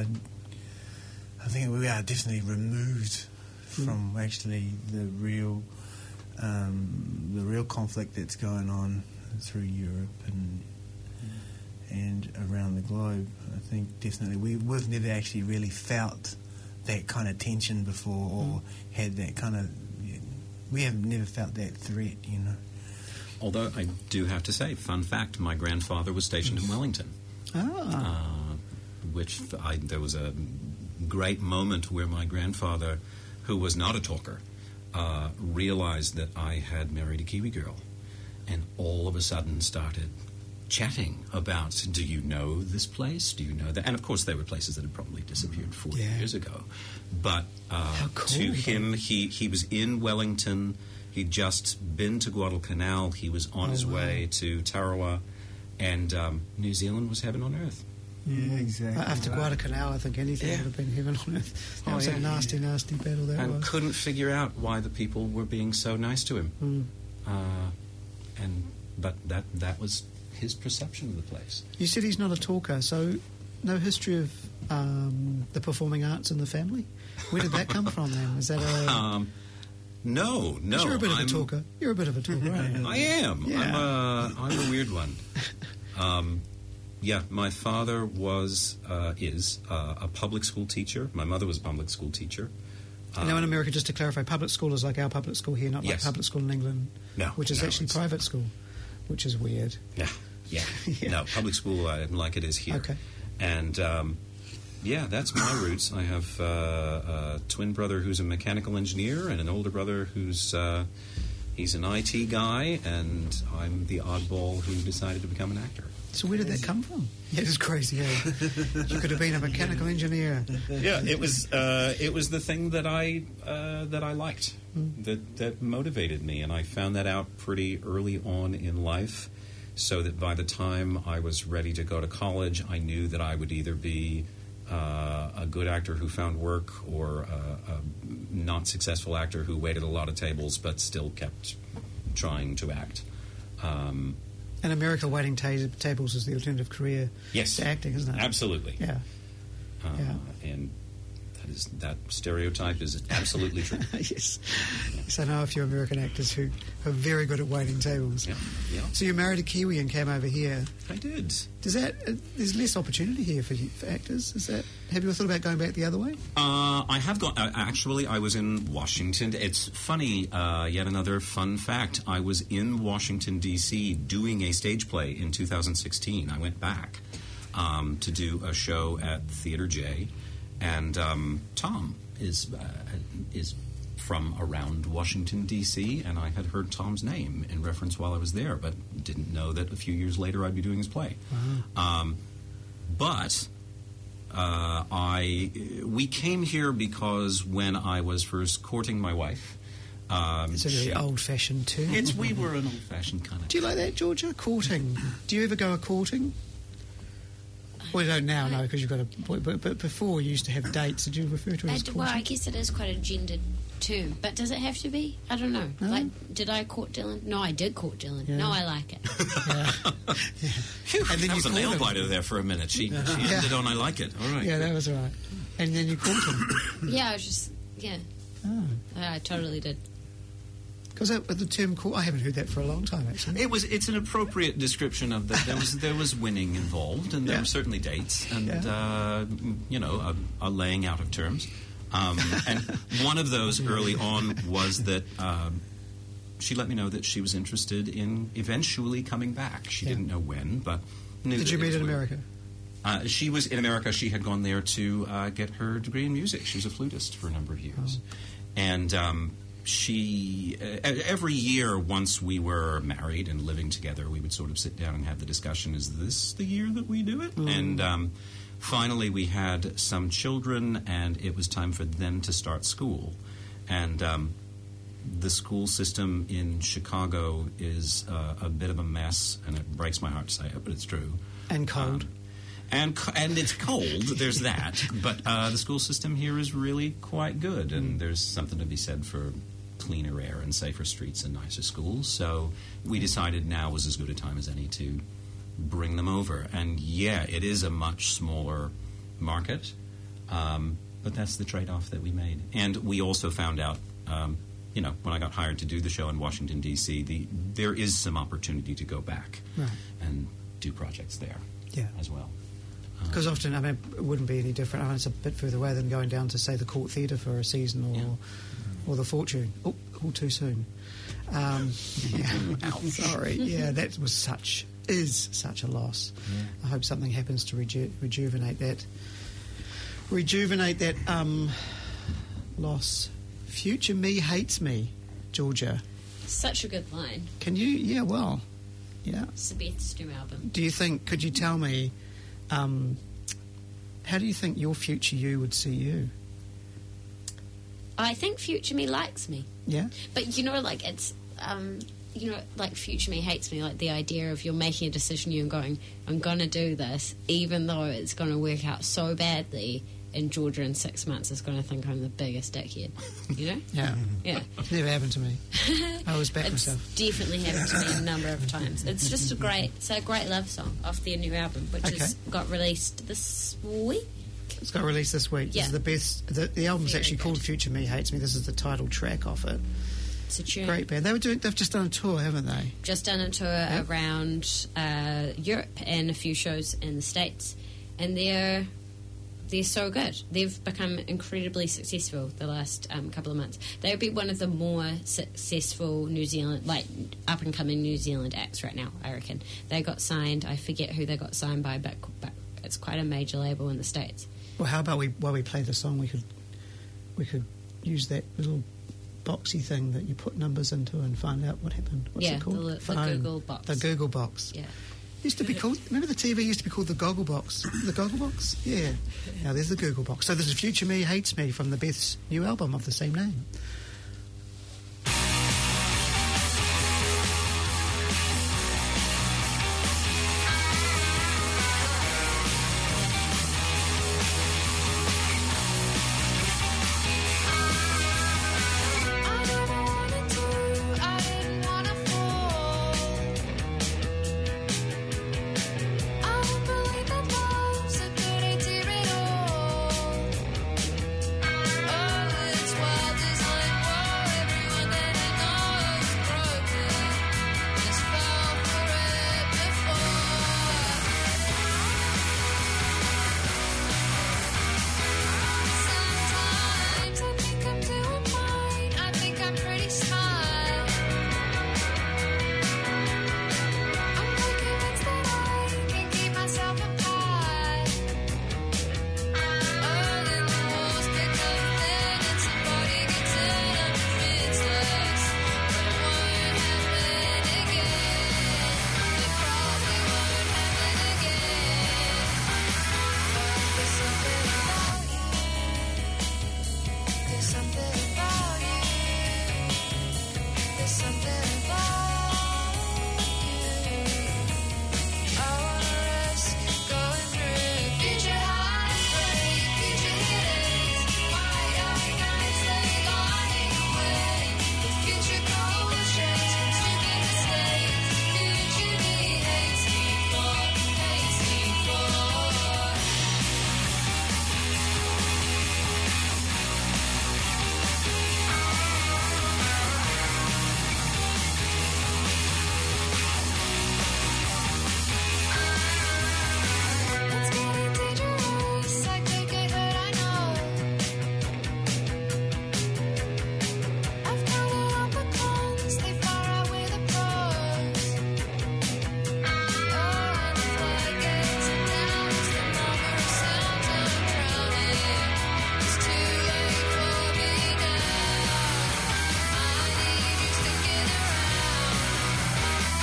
[SPEAKER 3] I think we are definitely removed from actually the real, um, the real conflict that's going on through Europe and and around the globe. I think definitely we we've never actually really felt that kind of tension before, or had that kind of. We have never felt that threat, you know.
[SPEAKER 4] Although I do have to say, fun fact, my grandfather was stationed in Wellington.
[SPEAKER 1] Ah.
[SPEAKER 4] Uh, which I, there was a great moment where my grandfather, who was not a talker, uh, realized that I had married a Kiwi girl, and all of a sudden started chatting about, do you know this place? Do you know that? And of course, there were places that had probably disappeared forty
[SPEAKER 1] Yeah.
[SPEAKER 4] years ago. But uh,
[SPEAKER 1] How cool,
[SPEAKER 4] to
[SPEAKER 1] though.
[SPEAKER 4] him, he, he was in Wellington. He'd just been to Guadalcanal. He was on
[SPEAKER 1] Oh,
[SPEAKER 4] his
[SPEAKER 1] wow.
[SPEAKER 4] way to Tarawa, and um, New Zealand was heaven on earth.
[SPEAKER 3] Yeah, exactly.
[SPEAKER 1] After
[SPEAKER 3] right.
[SPEAKER 1] Guadalcanal, I think anything
[SPEAKER 4] Yeah.
[SPEAKER 1] would have been heaven on earth. That
[SPEAKER 4] Oh,
[SPEAKER 1] was
[SPEAKER 4] yeah.
[SPEAKER 1] a nasty, nasty battle that
[SPEAKER 4] and
[SPEAKER 1] was.
[SPEAKER 4] couldn't figure out why the people were being so nice to him.
[SPEAKER 1] Mm.
[SPEAKER 4] Uh, and but that that was his perception of the place.
[SPEAKER 1] You said he's not a talker, so no history of um, the performing arts in the family? Where did that come from then? Is that a...
[SPEAKER 4] Um, No, no.
[SPEAKER 1] You're a bit of
[SPEAKER 4] I'm,
[SPEAKER 1] a talker. You're a bit of a talker, aren't you?
[SPEAKER 4] I am.
[SPEAKER 1] Yeah.
[SPEAKER 4] I'm a, I'm a weird one. Um, yeah, my father was, uh, is uh, a public school teacher. My mother was a public school teacher.
[SPEAKER 1] Um, now in America, just to clarify, public school is like our public school here, not like
[SPEAKER 4] yes.
[SPEAKER 1] public school in England,
[SPEAKER 4] no,
[SPEAKER 1] which is
[SPEAKER 4] no,
[SPEAKER 1] actually private school, which is weird.
[SPEAKER 4] Yeah, yeah. yeah. No, public school uh, like it is here.
[SPEAKER 1] Okay.
[SPEAKER 4] And, um, yeah, that's my roots. I have uh, a twin brother who's a mechanical engineer and an older brother who's... Uh, He's an I T guy, and I'm the oddball who decided to become an actor.
[SPEAKER 1] So where did that come from? Yeah, it's crazy. Yeah. You could have been a mechanical engineer.
[SPEAKER 4] Yeah, it was. Uh, it was the thing that I uh, that I liked,
[SPEAKER 1] mm.
[SPEAKER 4] that that motivated me, and I found that out pretty early on in life. So that by the time I was ready to go to college, I knew that I would either be uh, a good actor who found work, or a, a not successful actor who waited a lot of tables but still kept trying to act. Um,
[SPEAKER 1] In America, waiting ta- tables is the alternative career
[SPEAKER 4] yes,
[SPEAKER 1] to acting, isn't it?
[SPEAKER 4] Absolutely.
[SPEAKER 1] Yeah.
[SPEAKER 4] Uh,
[SPEAKER 1] yeah.
[SPEAKER 4] And that is that stereotype is absolutely true.
[SPEAKER 1] yes. yes. I know a few American actors who are very good at waiting tables.
[SPEAKER 4] Yeah. yeah.
[SPEAKER 1] So you married a Kiwi and came over here.
[SPEAKER 4] I did.
[SPEAKER 1] Does that uh, there's less opportunity here for, you, for actors? Is that have you ever thought about going back the other way?
[SPEAKER 4] Uh, I have gone. Uh, actually, I was in Washington. It's funny. Uh, yet another fun fact. I was in Washington D C doing a stage play in two thousand sixteen. I went back um, to do a show at Theater J, and um, Tom is uh, is from around Washington D C, and I had heard Tom's name in reference while I was there, but didn't know that a few years later I'd be doing his play.
[SPEAKER 1] Uh-huh.
[SPEAKER 4] Um, but. Uh, I we came here because when I was first courting my wife, um,
[SPEAKER 1] it's a very
[SPEAKER 4] she,
[SPEAKER 1] old-fashioned term.
[SPEAKER 4] It's we were an old-fashioned kind of.
[SPEAKER 1] Do you like that, Georgia? Courting. Do you ever go a courting? Well, you don't now, no, because you've got a. But, but before you used to have dates. Did you refer to it as
[SPEAKER 2] d-
[SPEAKER 1] courting?
[SPEAKER 2] Well, I guess it is quite a gendered term, but does it have to be? I don't know.
[SPEAKER 1] No?
[SPEAKER 2] Like, did I court Dylan? No, I did court Dylan.
[SPEAKER 1] Yeah.
[SPEAKER 2] No, I like it.
[SPEAKER 1] yeah. yeah.
[SPEAKER 4] Phew,
[SPEAKER 1] And then
[SPEAKER 4] that
[SPEAKER 1] you
[SPEAKER 4] was a
[SPEAKER 1] caught
[SPEAKER 4] nail
[SPEAKER 1] him.
[SPEAKER 4] biter there for a minute. She,
[SPEAKER 1] Yeah.
[SPEAKER 4] she
[SPEAKER 1] Yeah.
[SPEAKER 4] ended on I like it. All right.
[SPEAKER 1] Yeah, that was right. And then you caught him.
[SPEAKER 2] Yeah, I was just yeah.
[SPEAKER 1] Oh.
[SPEAKER 2] I, I totally did.
[SPEAKER 1] Because the term court, I haven't heard that for a long time, actually.
[SPEAKER 4] It was. It's an appropriate description of that. There was there was winning involved, and there
[SPEAKER 1] Yeah.
[SPEAKER 4] were certainly dates, and
[SPEAKER 1] Yeah.
[SPEAKER 4] uh, you know, a, a laying out of terms. Um, and one of those early on was that um, she let me know that she was interested in eventually coming back. She
[SPEAKER 1] Yeah.
[SPEAKER 4] didn't know when, but knew
[SPEAKER 1] Did
[SPEAKER 4] that
[SPEAKER 1] you
[SPEAKER 4] it
[SPEAKER 1] meet
[SPEAKER 4] was
[SPEAKER 1] in
[SPEAKER 4] when.
[SPEAKER 1] America?
[SPEAKER 4] Uh, she was in America. She had gone there to uh, get her degree in music. She was a flutist for a number of years,
[SPEAKER 1] Oh.
[SPEAKER 4] and. Um, She uh, every year, once we were married and living together, we would sort of sit down and have the discussion: is this the year that we do it?
[SPEAKER 1] Mm.
[SPEAKER 4] And um, finally, we had some children, and it was time for them to start school. And um, the school system in Chicago is uh, a bit of a mess, and it breaks my heart to say it, but it's true.
[SPEAKER 1] And cold.
[SPEAKER 4] Um, and co- and it's cold. There's that, but uh, the school system here is really quite good, and there's something to be said for cleaner air and safer streets and nicer schools. So we decided now was as good a time as any to bring them over. And yeah, it is a much smaller market, um, but that's the trade-off that we made. And we also found out, um, you know, when I got hired to do the show in Washington D C, the there is some opportunity to go back
[SPEAKER 1] Right.
[SPEAKER 4] and do projects there
[SPEAKER 1] Yeah.
[SPEAKER 4] as well.
[SPEAKER 1] Because often, I mean, it wouldn't be any different. I mean, it's a bit further away than going down to, say, the Court Theatre for a season or
[SPEAKER 4] Yeah.
[SPEAKER 1] or the Fortune. Oh, all too soon. Um, yeah. Sorry. Yeah, that was such, is such a loss.
[SPEAKER 4] Yeah.
[SPEAKER 1] I hope something happens to reju- rejuvenate that. Rejuvenate that um, loss. Future me hates me, Georgia.
[SPEAKER 2] Such a good line.
[SPEAKER 1] Can you? Yeah, well, yeah.
[SPEAKER 2] It's Beth's new album.
[SPEAKER 1] Do you think, could you tell me, um, how do you think your future you would see you?
[SPEAKER 2] I think future me likes me.
[SPEAKER 1] Yeah?
[SPEAKER 2] But, you know, like, it's, um, you know, like, future me hates me. Like, the idea of you're making a decision, you're going, I'm going to do this, even though it's going to work out so badly, and Georgia in six months is going to think I'm the biggest dickhead. You know?
[SPEAKER 1] Yeah.
[SPEAKER 2] Yeah.
[SPEAKER 1] It's never happened to me. I always back
[SPEAKER 2] It's
[SPEAKER 1] myself.
[SPEAKER 2] definitely happened to me a number of times. It's just a great, it's a great love song off their new album, which
[SPEAKER 1] Okay.
[SPEAKER 2] has got released this week.
[SPEAKER 1] It's got released this week.
[SPEAKER 2] Yeah.
[SPEAKER 1] This is the best. The, the album's
[SPEAKER 2] Very
[SPEAKER 1] actually
[SPEAKER 2] good.
[SPEAKER 1] called Future Me Hates Me. This is the title track off it.
[SPEAKER 2] It's a tune.
[SPEAKER 1] Great band. They were doing. They've just done a tour, haven't they?
[SPEAKER 2] Just done a tour
[SPEAKER 1] Yep.
[SPEAKER 2] around uh, Europe and a few shows in the States, and they're they're so good. They've become incredibly successful the last um, couple of months. They would be one of the more successful New Zealand, like up and coming New Zealand acts right now. I reckon they got signed. I forget who they got signed by, but, but it's quite a major label in the States.
[SPEAKER 1] Well, how about we while we play the song, we could we could use that little boxy thing that you put numbers into and find out what happened. What's
[SPEAKER 2] Yeah,
[SPEAKER 1] it called?
[SPEAKER 2] the- the
[SPEAKER 1] Phone.
[SPEAKER 2] Google box.
[SPEAKER 1] The Google box.
[SPEAKER 2] Yeah.
[SPEAKER 1] Used to be called. Remember the T V used to be called the Goggle Box. The Goggle Box. Yeah. Now there's the Google Box. So this is Future Me Hates Me from the Beth's new album of the same name.
[SPEAKER 5] I never wanted to, I didn't wanna fall. I don't believe that love's a good idea at all. Oh, this wild design war, everyone that I know is broken. Just fell for it before. Sometimes I think I'm doing fine. I think I'm pretty smart. I'm not convinced that I can keep myself apart. Oh, then the walls become thin and somebody gets in and defenseless. But it won't happen again. It probably won't happen again. There's something about you. There's something about you. There's something about you. I wanna risk going through future heartbreak, future headaches, wide-eyed nights late lying awake, with future cold shakes from stupid mistakes. Future me hates me for, hates me for. It's getting dangerous. I could get hurt, I know. I've counted all the cons, they far outweigh the pros. Oh, and the floodgates are down, it's the number of sounds I'm drowning. It's too late for me now. I need you sticking around.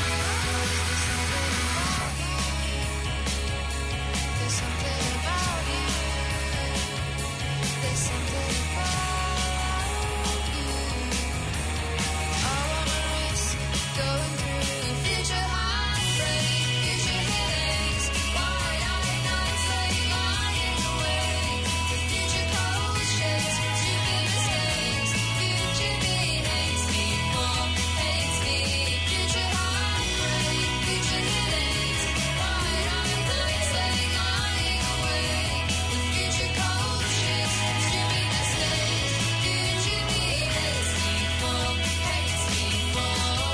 [SPEAKER 5] There's something about you. There's something about you. I wanna risk going through future heartbreak, future headaches, wide-eyed nights late lying awake, with future cold shakes from stupid mistakes. Future me hates me for, hates me. Future heartbreak, future headaches, wide-eyed nights late lying awake, with future cold shakes from stupid mistakes. Future me hates me for, hates me for.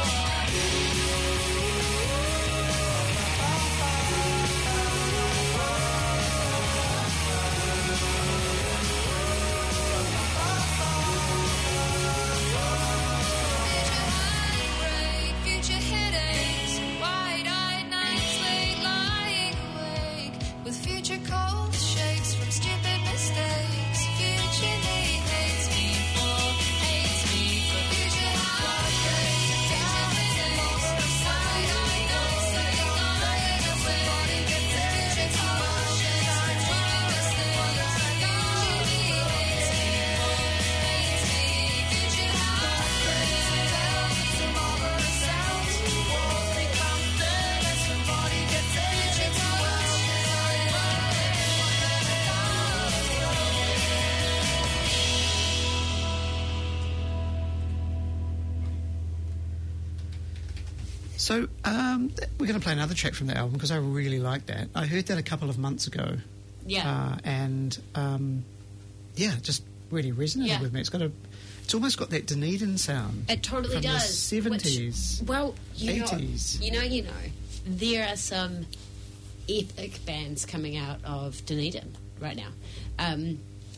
[SPEAKER 5] Future headaches, wide-eyed nights late lying awake, with future cold shakes from stupid mistakes. Future me hates me for, hates me for. Future heartbreak, down the days, wide-eyed nights late lying awake, future cold shakes from stupid mistakes. Future me hates me for, hates me. Future heartbreak, down tomorrow sounds, walls become thin as somebody gets in. Future cold shakes like
[SPEAKER 1] So um, th- we're going to play another track from the album because I really like that. I heard that a couple of months ago
[SPEAKER 2] Yeah.
[SPEAKER 1] uh, and um, yeah, it just really resonated
[SPEAKER 2] Yeah.
[SPEAKER 1] with me. It's got a, it's almost got that Dunedin sound.
[SPEAKER 2] It totally
[SPEAKER 1] from
[SPEAKER 2] does.
[SPEAKER 1] The seventies,
[SPEAKER 2] Which- well, you
[SPEAKER 1] eighties.
[SPEAKER 2] know, you know, you know, there are some epic bands coming out of Dunedin right now. Um,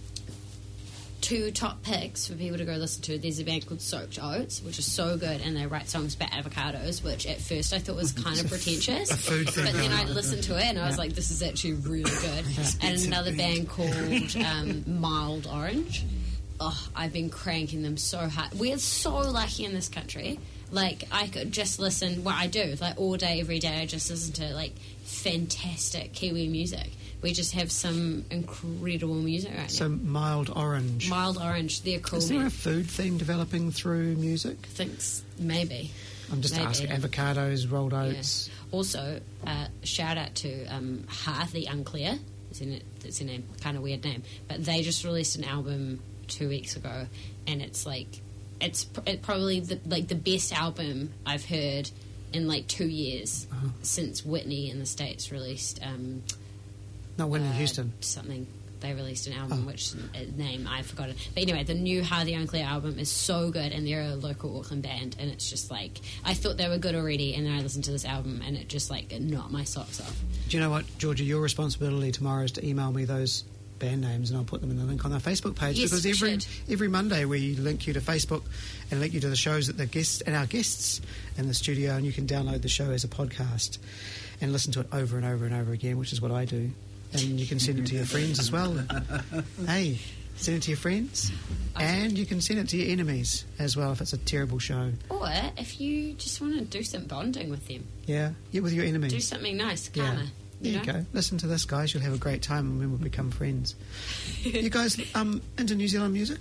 [SPEAKER 2] two top picks for people to go listen to. There's a band called Soaked Oats, which is so good, and they write songs about avocados, which at first I thought was kind of pretentious.
[SPEAKER 1] a food thing.
[SPEAKER 2] But then I listened to it and I was like, this is actually really good. And another band called um, Mild Orange. Oh, I've been cranking them so hard. We're so lucky in this country. Like, I could just listen, well, I do, like all day, every day, I just listen to like fantastic Kiwi music. We just have some incredible music right
[SPEAKER 1] So
[SPEAKER 2] now.
[SPEAKER 1] Mild Orange.
[SPEAKER 2] Mild Orange, they're cool.
[SPEAKER 1] Is there
[SPEAKER 2] man.
[SPEAKER 1] a food theme developing through music?
[SPEAKER 2] Thinks maybe.
[SPEAKER 1] I'm just
[SPEAKER 2] Maybe.
[SPEAKER 1] asking. Avocados, rolled
[SPEAKER 2] Yeah.
[SPEAKER 1] oats.
[SPEAKER 2] Also, uh, shout out to um, Hearth the Unclear. It's in it. It's a name, kind of weird name, but they just released an album two weeks ago, and it's like it's pr- it probably the, like the best album I've heard in like two years
[SPEAKER 1] Uh-huh.
[SPEAKER 2] since Whitney in the States released um,
[SPEAKER 1] No, Whitney
[SPEAKER 2] uh,
[SPEAKER 1] Houston.
[SPEAKER 2] something. They released an album,
[SPEAKER 1] Oh.
[SPEAKER 2] which uh, name I've forgotten. But anyway, the new Hardy Unclear album is so good, and they're a local Auckland band, and it's just like I thought they were good already, and then I listened to this album, and it just like knocked my socks off.
[SPEAKER 1] Do you know what, Georgia? Your responsibility tomorrow is to email me those band names, and I'll put them in the link on our Facebook page.
[SPEAKER 2] Yes,
[SPEAKER 1] because
[SPEAKER 2] we
[SPEAKER 1] every
[SPEAKER 2] should.
[SPEAKER 1] every Monday we link you to Facebook and link you to the shows that the guests and our guests in the studio, and you can download the show as a podcast and listen to it over and over and over again, which is what I do. And you can send it to your friends as well. Hey, send it to your friends, and you can send it to your enemies as well if it's a terrible show.
[SPEAKER 2] Or if you just want to do some bonding with them,
[SPEAKER 1] Yeah, yeah, with your enemies.
[SPEAKER 2] do something nice,
[SPEAKER 1] Yeah.
[SPEAKER 2] karma.
[SPEAKER 1] There you
[SPEAKER 2] know?
[SPEAKER 1] go. Listen to this, guys. You'll have a great time, and then we'll become friends. You guys um, into New Zealand music?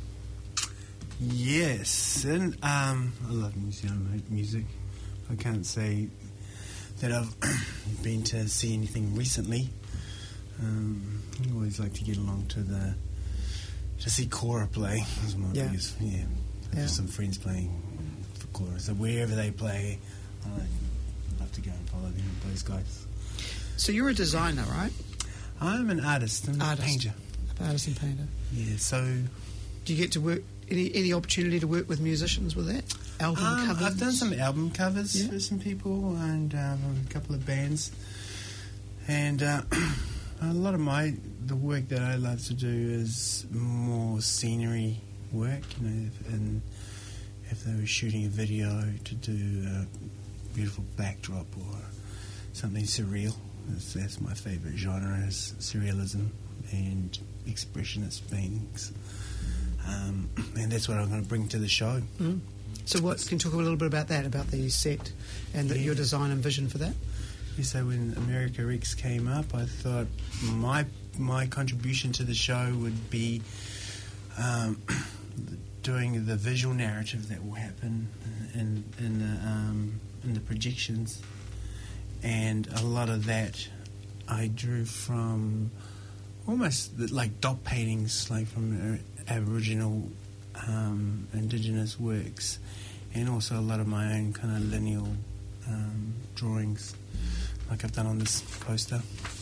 [SPEAKER 3] Yes, and um, I love New Zealand music. I can't say that I've been to see anything recently. Um, I always like to get along to the to see Cora play. That's my
[SPEAKER 1] Yeah.
[SPEAKER 3] biggest, yeah. I
[SPEAKER 1] Yeah.
[SPEAKER 3] have some friends playing for Cora, so wherever they play, I like, love to go and follow them. Those guys.
[SPEAKER 1] So you're a designer, right?
[SPEAKER 3] I'm an artist. I'm
[SPEAKER 1] Artist.
[SPEAKER 3] a painter.
[SPEAKER 1] Artist and painter.
[SPEAKER 3] Yeah, so
[SPEAKER 1] Do you get to work any any opportunity to work with musicians with that album
[SPEAKER 3] Um,
[SPEAKER 1] covers?
[SPEAKER 3] I've done some album covers
[SPEAKER 1] Yeah.
[SPEAKER 3] for some people and um, a couple of bands, and uh, a lot of my the work that I love to do is more scenery work. You know, if, and if they were shooting a video, to do a beautiful backdrop or something surreal. That's, that's my favourite genre is surrealism and expressionist paintings. Um, and that's what I'm going to bring to the show.
[SPEAKER 1] Mm. So what? Can you talk a little bit about that, about the set and the,
[SPEAKER 3] Yeah.
[SPEAKER 1] your design and vision for that?
[SPEAKER 3] Yeah, so when America Rex came up, I thought my my contribution to the show would be um, doing the visual narrative that will happen in in the um, in the projections, and a lot of that I drew from almost like dot paintings, like from Aboriginal um, Indigenous works, and also a lot of my own kind of lineal um, drawings, like I've done on this poster.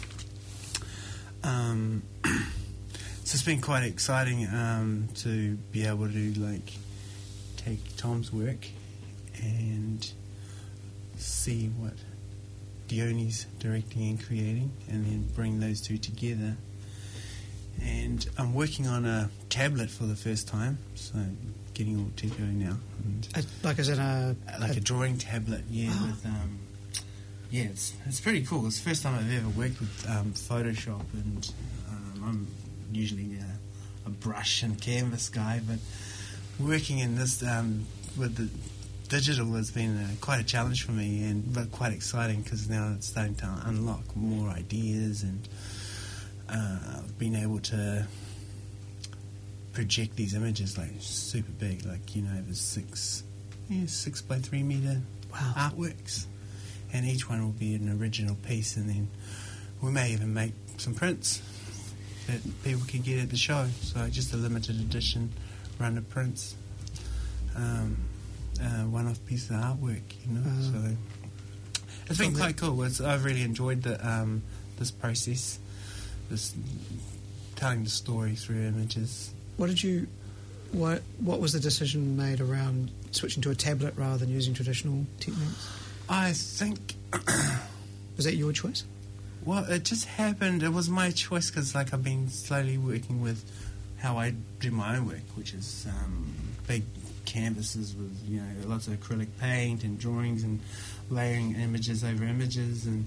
[SPEAKER 3] Um, so it's been quite exciting um, to be able to like take Tom's work and see what Dione's directing and creating, and then bring those two together. And I'm working on a tablet for the first time, so getting all techno now. And
[SPEAKER 1] Uh, like as in a,
[SPEAKER 3] like a drawing tablet, yeah.
[SPEAKER 1] Oh.
[SPEAKER 3] With um, yeah, it's it's pretty cool. It's the first time I've ever worked with um, Photoshop, and um, I'm usually a, a brush and canvas guy, but working in this um, with the digital has been uh, quite a challenge for me, and but quite exciting because now it's starting to unlock more ideas, and uh, being able to project these images like super big, like you know, over six, yeah, six by three meter
[SPEAKER 1] Wow.
[SPEAKER 3] artworks, and each one will be an original piece, and then we may even make some prints that people can get at the show. So just a limited edition run of prints, um, uh, one-off piece of artwork, you know.
[SPEAKER 1] Uh,
[SPEAKER 3] so it's been
[SPEAKER 1] from
[SPEAKER 3] quite cool. It's, I've really enjoyed the um, this process. this telling the story through images.
[SPEAKER 1] What did you? What What was the decision made around switching to a tablet rather than using traditional techniques?
[SPEAKER 3] I think,
[SPEAKER 1] Was that your choice?
[SPEAKER 3] well, it just happened. It was my choice because, like, I've been slowly working with how I do my own work, which is um, big canvases with, you know, lots of acrylic paint and drawings and layering images over images. And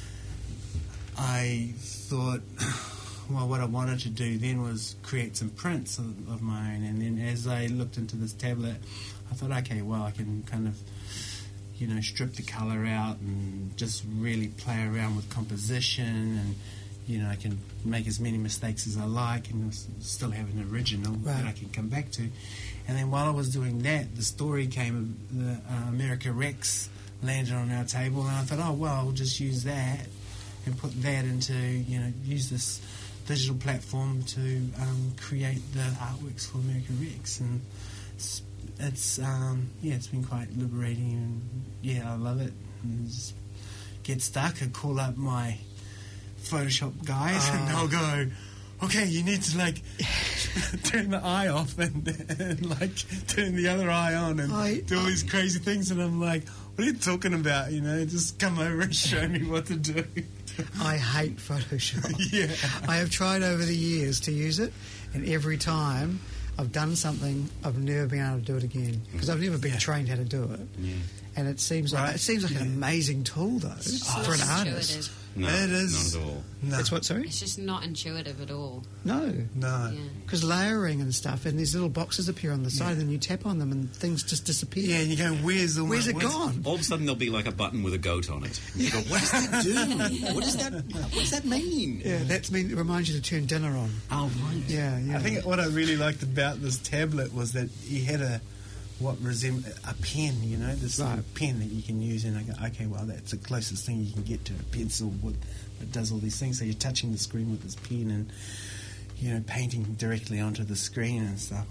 [SPEAKER 3] I thought, well, what I wanted to do then was create some prints of, of mine. And then as I looked into this tablet, I thought, okay, well, I can kind of, you know, strip the colour out and just really play around with composition, and, you know, I can make as many mistakes as I like and s- still have an original
[SPEAKER 1] Right.
[SPEAKER 3] that I can come back to. And then while I was doing that, the story came, the uh, America Rex landed on our table, and I thought, oh, well, I'll just use that and put that into, you know, use this digital platform to um, create the artworks for America Rex. And it's, it's um, yeah, it's been quite liberating, and yeah, I love it. And just get stuck and call up my Photoshop guys,
[SPEAKER 1] Ah.
[SPEAKER 3] and they'll go, okay, you need to, like, turn the eye off and, and like turn the other eye on and
[SPEAKER 1] I-
[SPEAKER 3] do all these crazy things, and I'm like, what are you talking about? You know, just come over and show me what to do.
[SPEAKER 1] I hate Photoshop.
[SPEAKER 3] Yeah.
[SPEAKER 1] I have tried over the years to use it, and every time I've done something, I've never been able to do it again because I've never been
[SPEAKER 3] Yeah.
[SPEAKER 1] trained how to do it.
[SPEAKER 4] Yeah.
[SPEAKER 1] And it seems like
[SPEAKER 3] Right.
[SPEAKER 1] it seems like an
[SPEAKER 3] Yeah.
[SPEAKER 1] amazing tool though for an
[SPEAKER 2] not
[SPEAKER 1] artist.
[SPEAKER 2] intuitive.
[SPEAKER 4] No,
[SPEAKER 3] It is.
[SPEAKER 4] not at all.
[SPEAKER 3] No.
[SPEAKER 1] That's what. Sorry.
[SPEAKER 2] It's just not intuitive at all.
[SPEAKER 1] No.
[SPEAKER 3] No.
[SPEAKER 2] Yeah.
[SPEAKER 1] Because layering and stuff, and these little boxes appear on the side, and then you tap on them, and things just disappear.
[SPEAKER 3] Yeah, and you go, where's the
[SPEAKER 1] Where's it
[SPEAKER 3] where's-
[SPEAKER 1] gone?
[SPEAKER 4] All of a sudden, there'll be like a button with a goat on it. And you go, what does that do? What does that? What does that mean?
[SPEAKER 1] Yeah, that's mean. It reminds you to turn dinner on.
[SPEAKER 4] Oh, right.
[SPEAKER 1] Yeah, yeah.
[SPEAKER 3] I think what I really liked about this tablet was that he had a what resembled a pen, you know, this
[SPEAKER 1] Right.
[SPEAKER 3] little pen that you can use, and I go, okay, well, that's the closest thing you can get to a pencil with, that does all these things. So you're touching the screen with this pen and, you know, painting directly onto the screen and stuff.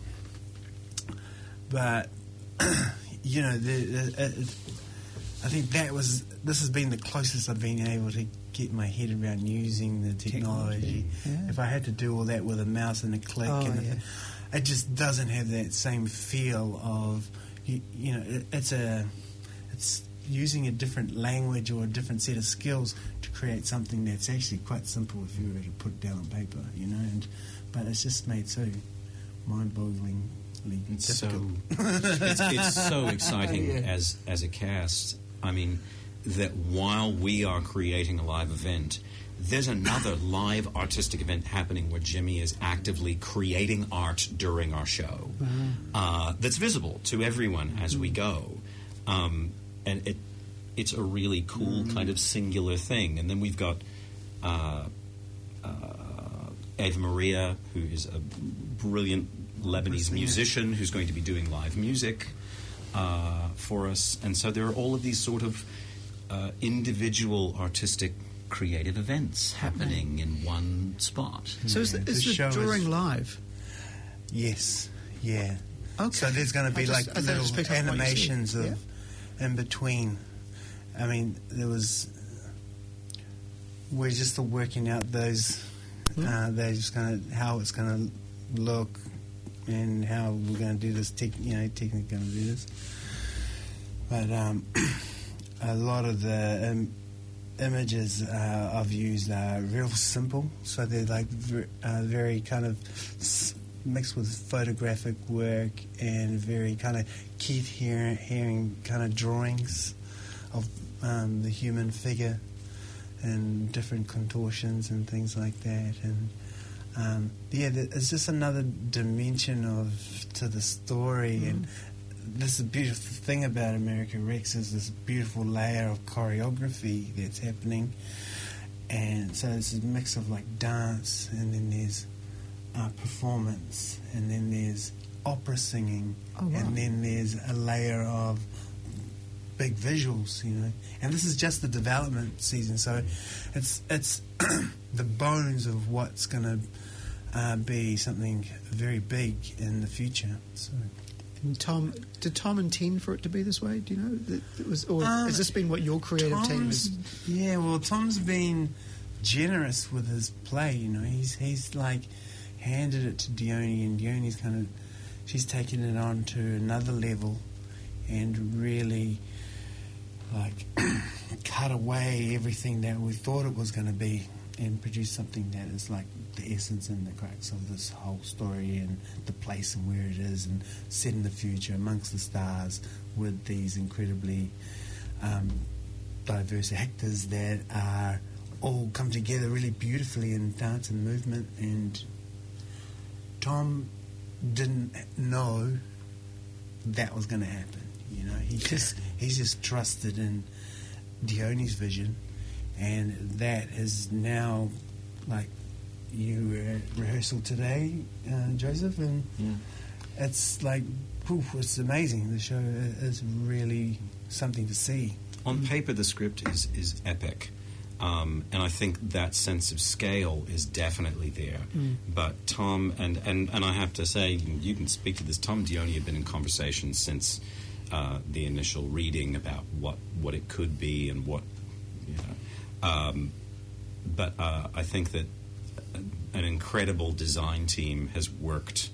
[SPEAKER 3] But you know, the, the, uh, I think that was this has been the closest I've been able to get my head around using the technology.
[SPEAKER 1] Technology, yeah.
[SPEAKER 3] If I had to do all that with a mouse and a click,
[SPEAKER 1] Oh,
[SPEAKER 3] and a,
[SPEAKER 1] yeah.
[SPEAKER 3] it just doesn't have that same feel of you, you know. It, it's a it's using a different language or a different set of skills to create something that's actually quite simple if you were to put it down on paper, you know. And but it's just made so mind-bogglingly
[SPEAKER 4] It's so
[SPEAKER 3] difficult.
[SPEAKER 4] it's, it's so exciting
[SPEAKER 3] Yeah.
[SPEAKER 4] as as a cast. I mean, that while we are creating a live event, there's another live artistic event happening where Jimmy is actively creating art during our show uh, that's visible to everyone as we go. Um, and it it's a really cool kind of singular thing. And then we've got uh, uh, Eva Maria, who is a brilliant Lebanese musician who's going to be doing live music uh, for us. And so there are all of these sort of uh, individual artistic creative events happening in one spot.
[SPEAKER 1] So is the,
[SPEAKER 3] Yeah,
[SPEAKER 1] is
[SPEAKER 3] the
[SPEAKER 1] the
[SPEAKER 3] show is-
[SPEAKER 1] drawing live?
[SPEAKER 3] Yes, yeah.
[SPEAKER 1] Okay.
[SPEAKER 3] So there's going to be
[SPEAKER 1] I just-
[SPEAKER 3] like
[SPEAKER 1] I thought I just
[SPEAKER 3] little
[SPEAKER 1] picked up on what you said.
[SPEAKER 3] animations of
[SPEAKER 1] Yeah.
[SPEAKER 3] in between. I mean, there was. We're just still working out those.
[SPEAKER 1] Hmm.
[SPEAKER 3] Uh, they're just going to how it's going to look, and how we're going to do this. Tech, you know, technically going to do this. But um, a lot of the um, images uh, I've used are real simple, so they're like ver- uh, very kind of s- mixed with photographic work and very kind of Keith Haring, Haring kind of drawings of um, the human figure and different contortions and things like that. And um, yeah, th- it's just another dimension of to the story. And this is the beautiful thing about America Rex is this beautiful layer of choreography that's happening. And so it's a mix of like dance, and then there's uh, performance, and then there's opera singing,
[SPEAKER 1] Oh, wow.
[SPEAKER 3] and then there's a layer of big visuals, you know. And this is just the development season, so it's it's the bones of what's going to uh, be something very big in the future. So.
[SPEAKER 1] And Tom, did Tom intend for it to be this way? Do you know? That it was, or
[SPEAKER 3] Um,
[SPEAKER 1] has this been what your creative team
[SPEAKER 3] Tom's-
[SPEAKER 1] has?
[SPEAKER 3] Yeah, well, Tom's been generous with his play. You know, he's he's like handed it to Dione, and Dione's kind of she's taken it on to another level, and really like cut away everything that we thought it was going to be, and produce something that is like the essence and the crux of this whole story, and the place and where it is, and set in the future amongst the stars with these incredibly um, diverse actors that are all come together really beautifully in dance and movement. And Tom didn't know that was going to happen. You know, he just he's just trusted in Dione's vision, and that is now like you were at rehearsal today, uh, Joseph, and
[SPEAKER 4] Yeah.
[SPEAKER 3] it's like poof, it's amazing. The show is really something to see.
[SPEAKER 4] On paper, the script is, is epic. Um, and I think that sense of scale is definitely there.
[SPEAKER 1] Mm.
[SPEAKER 4] But Tom, and, and, and I have to say, you can speak to this, Tom Dione had been in conversation since uh, the initial reading about what, what it could be and what, you know. Um, but uh, I think that an incredible design team has worked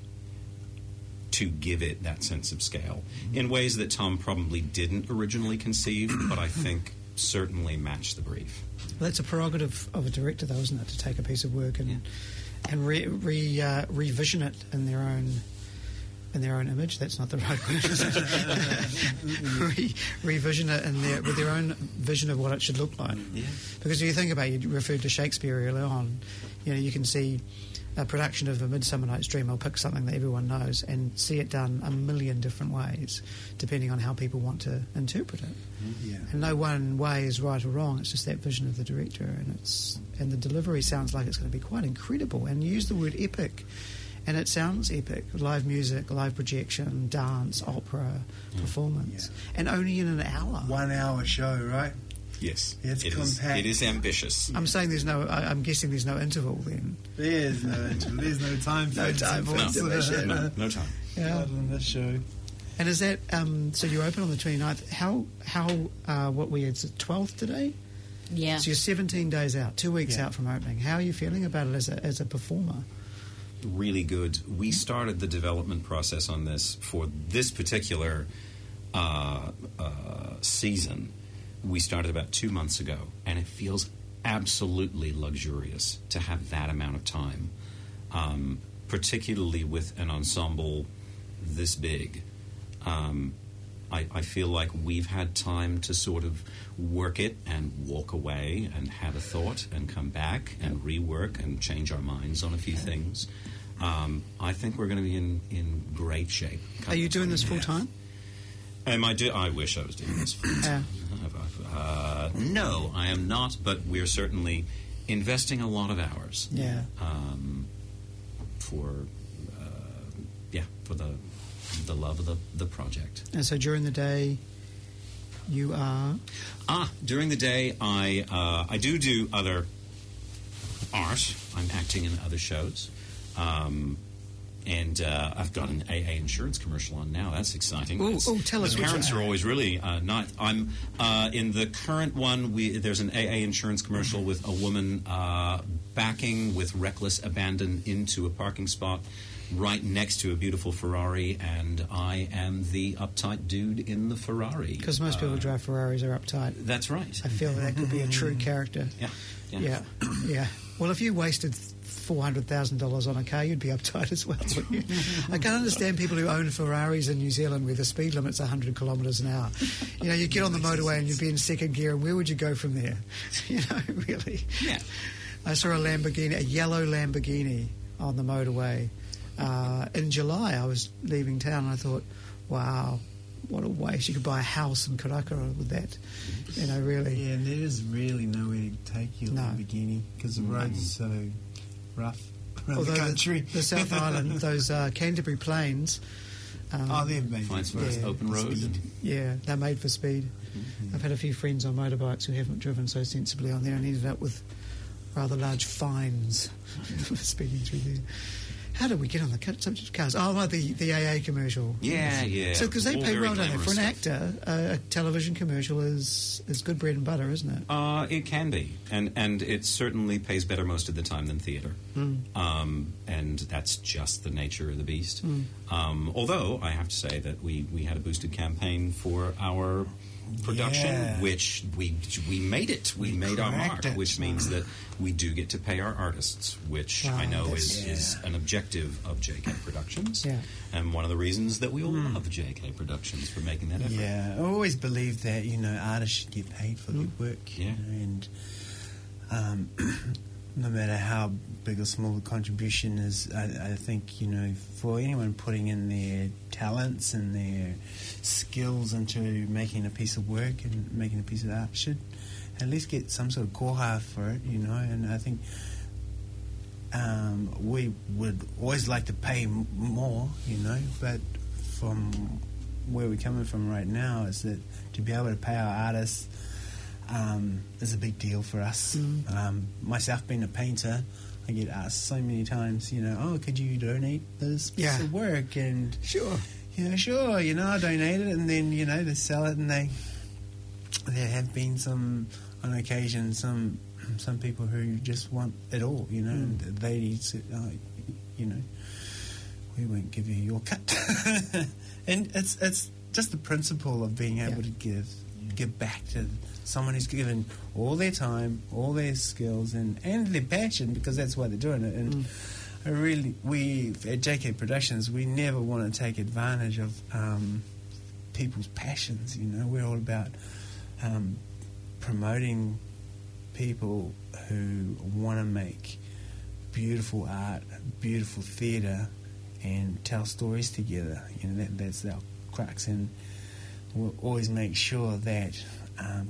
[SPEAKER 4] to give it that sense of scale in ways that Tom probably didn't originally conceive, but I think certainly match the brief.
[SPEAKER 1] Well, that's a prerogative of a director, though, isn't it, to take a piece of work and yeah. and re, re uh, revision it in their own in their own image. That's not the right word. Is it? re, revision it in their with their own vision of what it should look like.
[SPEAKER 4] Yeah.
[SPEAKER 1] Because if you think about it, you referred to Shakespeare earlier on. You know, you can see a production of A Midsummer Night's Dream. I'll pick something that everyone knows and see it done a million different ways, depending on how people want to interpret it.
[SPEAKER 3] Yeah.
[SPEAKER 1] And no one way is right or wrong. It's just that vision of the director, and it's and the delivery sounds like it's going to be quite incredible. And you use the word epic, and it sounds epic: live music, live projection, dance, opera, performance,
[SPEAKER 3] Yeah.
[SPEAKER 1] and only in an hour.
[SPEAKER 3] One hour show, right?
[SPEAKER 4] Yes,
[SPEAKER 3] It's
[SPEAKER 4] it is,
[SPEAKER 3] compact.
[SPEAKER 4] it is ambitious.
[SPEAKER 1] I'm saying there's no. I, I'm guessing there's no interval then.
[SPEAKER 3] There's no there's no time for
[SPEAKER 1] No
[SPEAKER 3] it.
[SPEAKER 1] time for
[SPEAKER 4] No,
[SPEAKER 1] intermission.
[SPEAKER 4] no, no time.
[SPEAKER 1] Yeah.
[SPEAKER 3] Not on this show.
[SPEAKER 1] And is that um, so? You open on the twenty-ninth. How how uh, what we it's the twelfth today.
[SPEAKER 2] Yeah.
[SPEAKER 1] So you're seventeen days out, two weeks
[SPEAKER 3] Yeah.
[SPEAKER 1] out from opening. How are you feeling about it as a as a performer?
[SPEAKER 4] Really good. We started the development process on this for this particular uh, uh, season. We started about two months ago, and it feels absolutely luxurious to have that amount of time, um, particularly with an ensemble this big. Um, I, I feel like we've had time to sort of work it and walk away and have a thought and come back and rework and change our minds on a few things. Um, I think we're going to be in, in great shape.
[SPEAKER 1] Are you doing this full time?
[SPEAKER 4] Am I do? I wish I was doing this full time. Uh, no, I am not. But we're certainly investing a lot of hours.
[SPEAKER 1] Yeah.
[SPEAKER 4] Um, for uh, yeah, for the the love of the the project.
[SPEAKER 1] And so during the day, you are.
[SPEAKER 4] Ah, during the day, I uh, I do do other art. I'm acting in other shows. Um, And uh, I've got an A A insurance commercial on now. That's exciting.
[SPEAKER 1] Ooh,
[SPEAKER 4] It's-
[SPEAKER 1] ooh, tell us
[SPEAKER 4] the
[SPEAKER 1] which
[SPEAKER 4] parents
[SPEAKER 1] one.
[SPEAKER 4] are always really uh, not. I'm uh, in the current one. We there's an A A insurance commercial with a woman uh, backing with reckless abandon into a parking spot right next to a beautiful Ferrari, and I am the uptight dude in the Ferrari.
[SPEAKER 1] Because most people who drive Ferraris are uptight.
[SPEAKER 4] That's right.
[SPEAKER 1] I feel that could be a true character.
[SPEAKER 4] Yeah.
[SPEAKER 1] Yeah. Yeah. Well, if you wasted four hundred thousand dollars on a car, you'd be uptight as well, wouldn't you? I can't understand people who own Ferraris in New Zealand where the speed limit's one hundred kilometres an hour. You know, you get on the motorway and you'd be in second gear, and where would you go from there? You know, really.
[SPEAKER 4] Yeah.
[SPEAKER 1] I saw a Lamborghini, a yellow Lamborghini on the motorway. Uh, in July, I was leaving town and I thought, wow, what a waste. You could buy a house in Karakara with that. You know, really.
[SPEAKER 3] Yeah, and there is really nowhere to take your
[SPEAKER 1] No.
[SPEAKER 3] Lamborghini because the roads are so rough around
[SPEAKER 1] Although
[SPEAKER 3] the country.
[SPEAKER 1] The, the South Island, those uh, Canterbury Plains. Um,
[SPEAKER 3] oh, they're amazing.
[SPEAKER 4] Finds for
[SPEAKER 1] Yeah.
[SPEAKER 4] open road.
[SPEAKER 3] Speed.
[SPEAKER 1] Yeah, they're made for speed.
[SPEAKER 3] Mm-hmm.
[SPEAKER 1] I've had a few friends on motorbikes who haven't driven so sensibly on there and ended up with rather large fines for speeding through there. How did we get on the ca- subject of cars? Oh, well, the, the A A commercial.
[SPEAKER 4] Yeah, yeah.
[SPEAKER 1] So, because they
[SPEAKER 4] All
[SPEAKER 1] pay
[SPEAKER 4] very
[SPEAKER 1] well, don't they? For an
[SPEAKER 4] glamorous
[SPEAKER 1] actor, uh, a television commercial is, is good bread and butter, isn't it?
[SPEAKER 4] Uh, it can be, and and it certainly pays better most of the time than theatre,
[SPEAKER 1] Mm.
[SPEAKER 4] um, and that's just the nature of the beast.
[SPEAKER 1] Mm.
[SPEAKER 4] Um, although I have to say that we, we had a boosted campaign for our production,
[SPEAKER 3] Yeah.
[SPEAKER 4] which we we made it. We,
[SPEAKER 3] We
[SPEAKER 4] made our mark,
[SPEAKER 3] cracked it.
[SPEAKER 4] which means that we do get to pay our artists, which
[SPEAKER 1] Wow,
[SPEAKER 4] I know
[SPEAKER 1] that's-
[SPEAKER 4] is, is
[SPEAKER 3] Yeah.
[SPEAKER 4] an objective of J K Productions,
[SPEAKER 1] Yeah.
[SPEAKER 4] and one of the reasons that we all love J K Productions for making that effort.
[SPEAKER 3] Yeah, I always believe that, you know, artists should get paid for their work. you
[SPEAKER 4] Yeah.
[SPEAKER 3] know, and um, no matter how big or small the contribution is, I, I think, you know, for anyone putting in their talents and their skills into making a piece of work and making a piece of art should at least get some sort of koha for it, you know, and I think um, we would always like to pay m- more, you know, but from where we're coming from right now is that to be able to pay our artists um, is a big deal for us.
[SPEAKER 1] Mm.
[SPEAKER 3] Um, myself being a painter, I get asked so many times, you know, oh, could you donate this piece
[SPEAKER 1] Yeah.
[SPEAKER 3] of work? And,
[SPEAKER 1] Sure.
[SPEAKER 3] yeah, sure, you know, I donate it, and then, you know, they sell it, and they, there have been some, on occasion, some some people who just want it all, you know, and they said, oh, you know, we won't give you your cut. And it's it's just the principle of being able
[SPEAKER 1] Yeah.
[SPEAKER 3] to give give back to someone who's given all their time, all their skills, and, and their passion, because that's why they're doing it. And I really, we at J K Productions, we never want to take advantage of um, people's passions. You know, we're all about um, promoting people who want to make beautiful art, beautiful theatre, and tell stories together. You know, that, that's our crux, and we'll always make sure that um,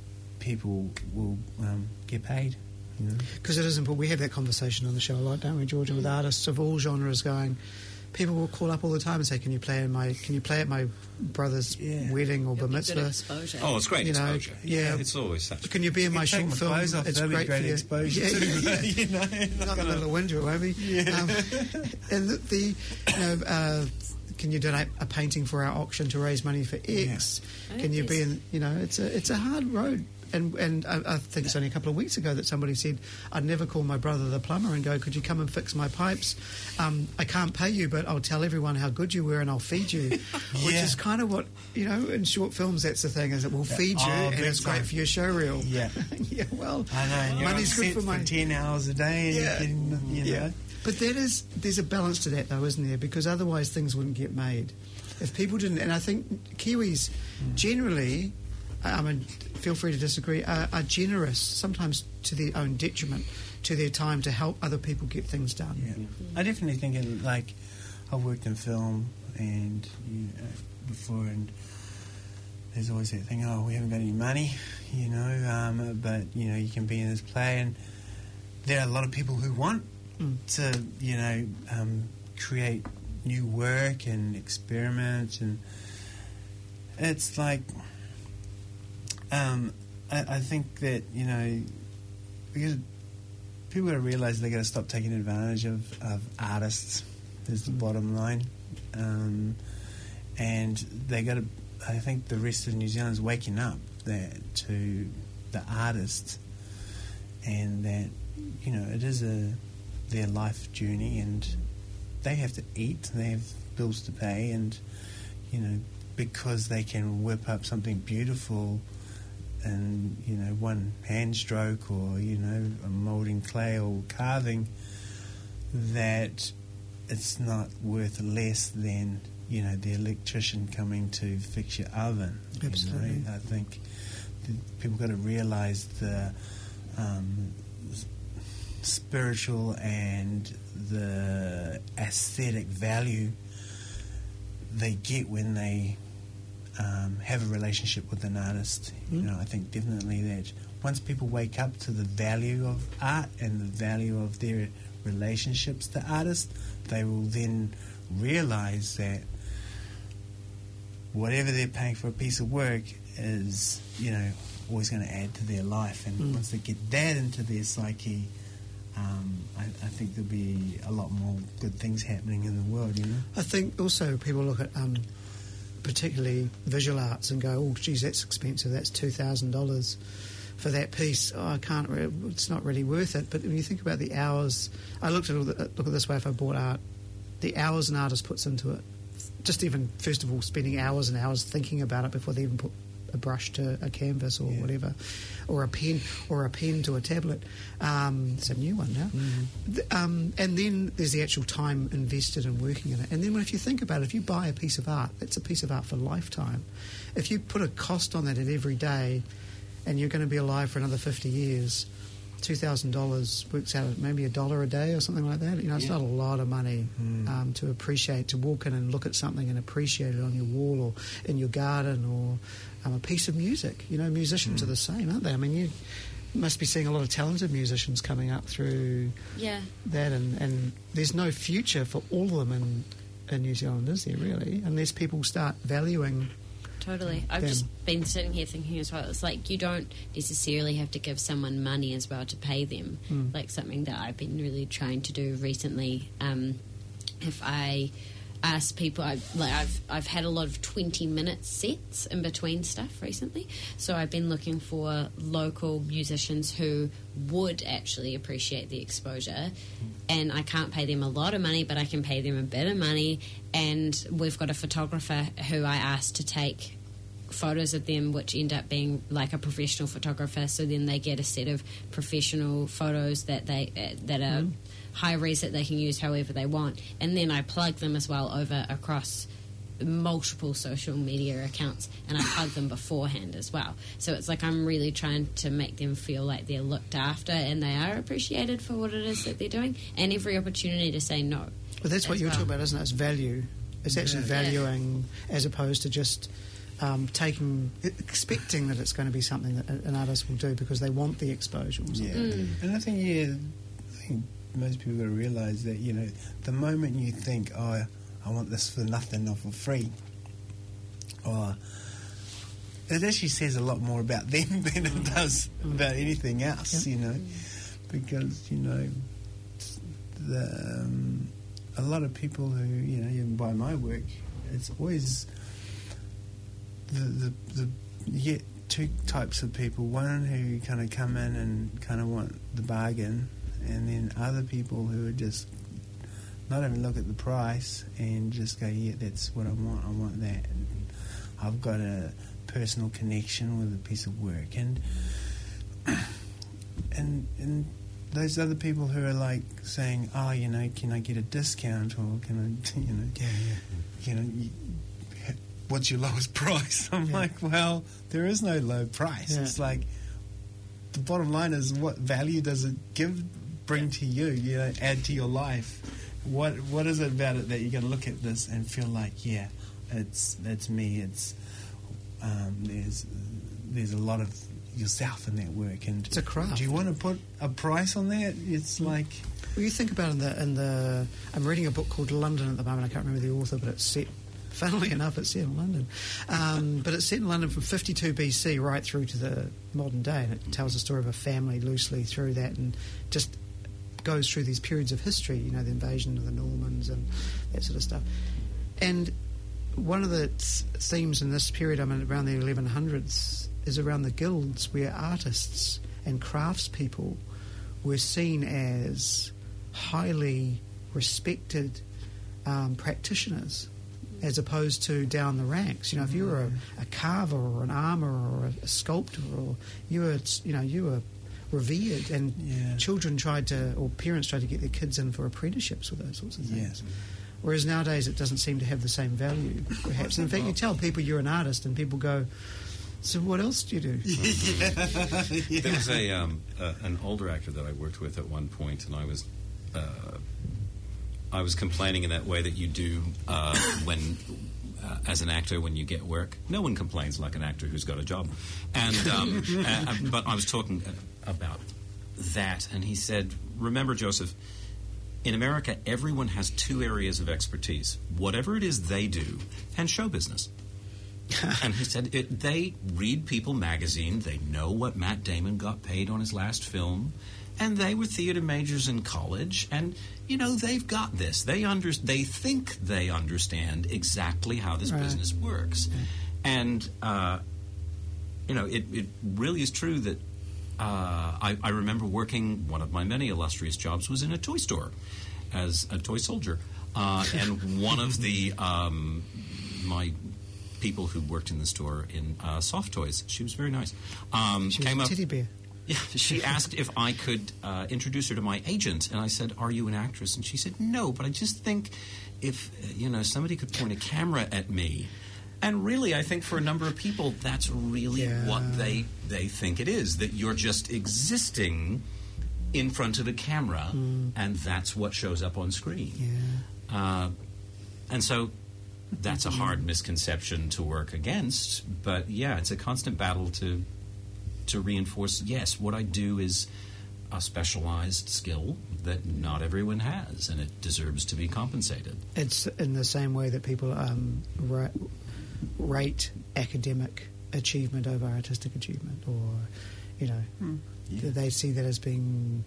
[SPEAKER 3] people will um, get paid. You know?
[SPEAKER 1] Because it is important. We have that conversation on the show a lot, don't we, Georgia, with artists of all genres going. People will call up all the time and say, "Can you play in my? Can you play at my brother's
[SPEAKER 3] Yeah.
[SPEAKER 1] wedding or
[SPEAKER 2] It'll
[SPEAKER 1] bar
[SPEAKER 2] be good
[SPEAKER 1] mitzvah?
[SPEAKER 2] exposure.
[SPEAKER 4] Oh, it's great
[SPEAKER 1] You know,
[SPEAKER 4] exposure.
[SPEAKER 1] yeah.
[SPEAKER 4] It's always such.
[SPEAKER 1] Can you be in my
[SPEAKER 3] You
[SPEAKER 1] short
[SPEAKER 3] take my
[SPEAKER 1] film?
[SPEAKER 3] clothes off,
[SPEAKER 1] It's
[SPEAKER 3] that'll be
[SPEAKER 1] great,
[SPEAKER 3] great
[SPEAKER 1] for you."
[SPEAKER 3] exposure
[SPEAKER 1] Yeah,
[SPEAKER 3] too.
[SPEAKER 1] yeah, yeah.
[SPEAKER 3] You know,
[SPEAKER 1] Not
[SPEAKER 3] not
[SPEAKER 1] in the
[SPEAKER 3] gonna-
[SPEAKER 1] middle of winter, maybe.
[SPEAKER 3] Yeah.
[SPEAKER 1] Um, and the, the you know, uh, can you donate a painting for our auction to raise money for X?
[SPEAKER 2] Yeah.
[SPEAKER 1] Can you be
[SPEAKER 2] Yes.
[SPEAKER 1] in? You know, it's a it's a hard road. And and I, I think it's only a couple of weeks ago that somebody said, "I'd never call my brother the plumber and go, could you come and fix my pipes? Um, I can't pay you, but I'll tell everyone how good you were and I'll feed you." Which
[SPEAKER 3] Yeah.
[SPEAKER 1] is kind of what, you know, in short films, that's the thing, is it will feed you
[SPEAKER 3] Oh,
[SPEAKER 1] and
[SPEAKER 3] big
[SPEAKER 1] it's great
[SPEAKER 3] time.
[SPEAKER 1] for your show reel.
[SPEAKER 3] Yeah.
[SPEAKER 1] Yeah, well,
[SPEAKER 3] I know, and you're
[SPEAKER 1] money's
[SPEAKER 3] on
[SPEAKER 1] good
[SPEAKER 3] set
[SPEAKER 1] for money.
[SPEAKER 3] ten hours a day, and
[SPEAKER 1] Yeah.
[SPEAKER 3] you're getting, you know.
[SPEAKER 1] Yeah. But that is, there's a balance to that, though, isn't there? Because otherwise things wouldn't get made. If people didn't, and I think Kiwis generally, I mean, feel free to disagree, are, are generous, sometimes to their own detriment, to their time to help other people get things done.
[SPEAKER 3] Yeah. I definitely think, in, like, I've worked in film and you know, before, and there's always that thing, oh, we haven't got any money, you know, um, but, you know, you can be in this play, and there are a lot of people who want
[SPEAKER 1] Mm.
[SPEAKER 3] to, you know, um, create new work and experiment, and it's like, um, I, I think that, you know, because people got to realise they got to stop taking advantage of, of artists. Is the bottom line, um, and they got to. I think the rest of New Zealand's waking up that to the artists, and that, you know, it is a their life journey, and they have to eat. They have bills to pay, and, you know, because they can whip up something beautiful and, you know, one hand stroke, or, you know, a moulding clay or carving, that it's not worth less than, you know, the electrician coming to fix your oven. you
[SPEAKER 1] Absolutely.
[SPEAKER 3] know. I think that people got to realise the um, s- spiritual and the aesthetic value they get when they um, have a relationship with an artist. You
[SPEAKER 1] Mm.
[SPEAKER 3] know, I think definitely that once people wake up to the value of art and the value of their relationships to artists, they will then realise that whatever they're paying for a piece of work is, you know, always going to add to their life. And
[SPEAKER 1] Mm.
[SPEAKER 3] once they get that into their psyche, um, I, I think there'll be a lot more good things happening in the world, you know?
[SPEAKER 1] I think also people look at um, particularly visual arts and go, oh, geez, that's expensive, that's two thousand dollars for that piece. Oh, I can't, re- it's not really worth it. But when you think about the hours, I looked at it, look at it this way, if I bought art, the hours an artist puts into it, just even, first of all, spending hours and hours thinking about it before they even put a brush to a canvas or
[SPEAKER 3] Yeah.
[SPEAKER 1] whatever, or a pen or a pen to a tablet. Um, it's a new one now.
[SPEAKER 3] Mm-hmm.
[SPEAKER 1] Th- Um, and then there's the actual time invested in working in it. And then if you think about it, if you buy a piece of art, it's a piece of art for a lifetime. If you put a cost on that at every day and you're going to be alive for another fifty years, two thousand dollars works out at maybe a dollar a day or something like that. You know, it's
[SPEAKER 4] Yeah.
[SPEAKER 1] not a lot of money
[SPEAKER 3] Mm.
[SPEAKER 1] um, to appreciate, to walk in and look at something and appreciate it on your wall or in your garden, or um, a piece of music. You know, musicians
[SPEAKER 3] Mm.
[SPEAKER 1] are the same, aren't they? I mean, you must be seeing a lot of talented musicians coming up through
[SPEAKER 2] Yeah.
[SPEAKER 1] that, and, and there's no future for all of them in, in New Zealand, is there, really? Unless people start valuing...
[SPEAKER 2] Totally. I've
[SPEAKER 1] Them.
[SPEAKER 2] just been sitting here thinking as well, it's like you don't necessarily have to give someone money as well to pay them.
[SPEAKER 1] Mm.
[SPEAKER 2] Like something that I've been really trying to do recently. Um, if I ask people, I've, like I've, I've had a lot of twenty minute sets in between stuff recently. So I've been looking for local musicians who would actually appreciate the exposure. And I can't pay them a lot of money, but I can pay them a bit of money. And we've got a photographer who I asked to take photos of them, which end up being like a professional photographer. So then they get a set of professional photos that they uh, that are
[SPEAKER 1] Mm.
[SPEAKER 2] high res that they can use however they want. And then I plug them as well over across multiple social media accounts, and I plug them beforehand as well. So it's like I'm really trying to make them feel like they're looked after and they are appreciated for what it is that they're doing, and every opportunity to say no.
[SPEAKER 1] But that's what
[SPEAKER 2] as
[SPEAKER 1] you're
[SPEAKER 2] well.
[SPEAKER 1] talking about, isn't it? It's value. It's actually
[SPEAKER 3] Yeah.
[SPEAKER 1] valuing as opposed to just um, taking, expecting that it's going to be something that an artist will do because they want the exposure. Or something.
[SPEAKER 3] Yeah,
[SPEAKER 2] Mm.
[SPEAKER 3] and I think yeah, I think most people got to realise that, you know, the moment you think, oh, I want this for nothing or for free, or it actually says a lot more about them than it does about anything else,
[SPEAKER 1] Yeah.
[SPEAKER 3] you know, because you know, the, um, a lot of people who, you know, even buy my work, it's always the the, the you get two types of people. One who kind of come in and kind of want the bargain, and then other people who are just not even look at the price and just go, yeah, that's what I want, I want that. And I've got a personal connection with a piece of work. And and and those other people who are like saying, oh, you know, can I get a discount, or can I, you know,
[SPEAKER 1] Yeah, yeah.
[SPEAKER 3] you know, you, what's your lowest price? I'm
[SPEAKER 1] Yeah.
[SPEAKER 3] like, well, there is no low price.
[SPEAKER 1] Yeah.
[SPEAKER 3] It's like the bottom line is, what value does it give, bring to you? You know, add to your life. What what is it about it that you're going to look at this and feel like, yeah, it's it's me. It's um, there's there's a lot of yourself in that work, and
[SPEAKER 1] It's a craft.
[SPEAKER 3] do you want to put a price on that? It's like,
[SPEAKER 1] Well, you think about in the, in the... I'm reading a book called London at the moment. I can't remember the author, but it's set... Funnily enough, it's set in London. Um, but it's set in London from fifty-two B C right through to the modern day. And it tells the story of a family loosely through that, and just goes through these periods of history, you know, the invasion of the Normans and that sort of stuff. And one of the th- themes in this period, I mean, around the eleven hundreds, is around the guilds, where artists and craftspeople were seen as highly respected um, practitioners, as opposed to down the ranks. You know, if you were a, a carver or an armourer or a, a sculptor, or you were, you know, you were revered, and
[SPEAKER 3] Yeah.
[SPEAKER 1] children tried to, or parents tried to get their kids in for apprenticeships or those sorts of things. Whereas nowadays it doesn't seem to have the same value, perhaps. In fact, you tell people you're an artist and people go, so what else do you do?
[SPEAKER 4] There was a, um, uh, an older actor that I worked with at one point, and I was uh, I was complaining in that way that you do uh, when, uh, as an actor, when you get work. No one complains like an actor who's got a job. And um, uh, but I was talking about that, and he said, "Remember, Joseph, in America, everyone has two areas of expertise: whatever it is they do, and show business." And he said it, they read People magazine, they know what Matt Damon got paid on his last film, and they were theater majors in college, and you know they've got this. They under they think they understand exactly how this
[SPEAKER 1] Right.
[SPEAKER 4] business works, and uh, you know it, it really is true that uh, I, I remember working. One of my many illustrious jobs was in a toy store as a toy soldier, uh, and one of the um, my people who worked in the store in uh, soft toys. She was very nice. Um,
[SPEAKER 1] She was
[SPEAKER 4] came
[SPEAKER 1] a
[SPEAKER 4] up.
[SPEAKER 1] teddy bear.
[SPEAKER 4] Yeah, she asked if I could uh, introduce her to my agent, and I said, "Are you an actress?" And she said, "No, but I just think if uh, you know somebody could point a camera at me." And really, I think for a number of people, that's really
[SPEAKER 1] Yeah.
[SPEAKER 4] what they they think it is, that you're just existing in front of a camera, and that's what shows up on screen.
[SPEAKER 1] Yeah.
[SPEAKER 4] Uh, and so that's a hard misconception to work against. But yeah, it's a constant battle to to reinforce, yes, what I do is a specialized skill that not everyone has, and it deserves to be compensated.
[SPEAKER 1] It's in the same way that people um, ra- rate academic achievement over artistic achievement, or, you know,
[SPEAKER 3] Yeah.
[SPEAKER 1] they see that as being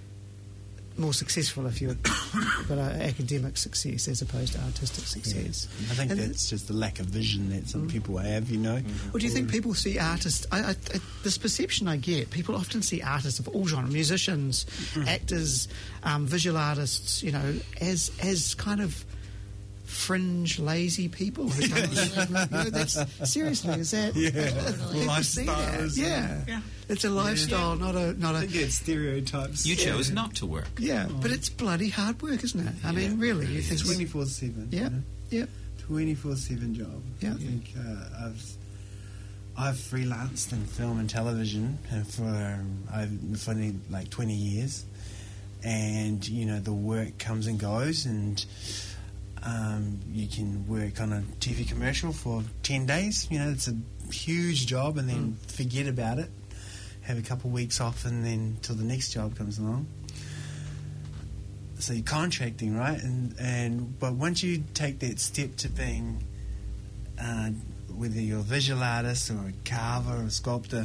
[SPEAKER 1] more successful if you're got an academic success as opposed to artistic success.
[SPEAKER 3] I think
[SPEAKER 1] And
[SPEAKER 3] that's just the lack of vision that some people have, you know.
[SPEAKER 1] Well, do you think people see artists? I, I, I, this perception I get, people often see artists of all genres, musicians, actors, um, visual artists, you know, as as kind of fringe, lazy people. Who don't, you know, that's seriously, is that?
[SPEAKER 3] Yeah.
[SPEAKER 1] People see that.
[SPEAKER 3] Lifestyles,
[SPEAKER 1] Yeah.
[SPEAKER 4] Yeah.
[SPEAKER 1] It's a lifestyle, not a not
[SPEAKER 3] I
[SPEAKER 1] a.
[SPEAKER 3] think it's stereotypes.
[SPEAKER 4] You chose not to work.
[SPEAKER 1] Yeah, but it's bloody hard work, isn't it? I mean, really, you think?
[SPEAKER 3] twenty-four seven.
[SPEAKER 1] Yeah, yeah.
[SPEAKER 3] twenty-four seven job.
[SPEAKER 1] Yeah.
[SPEAKER 3] I think uh, I've I've freelanced in film and television uh, for I've for nearly, like twenty years, and you know the work comes and goes, and um, you can work on a T V commercial for ten days. You know, it's a huge job, and then forget about it. Have a couple of weeks off, and then till the next job comes along. So you're contracting, right? And and but once you take that step to being, uh, whether you're a visual artist or a carver or a sculptor,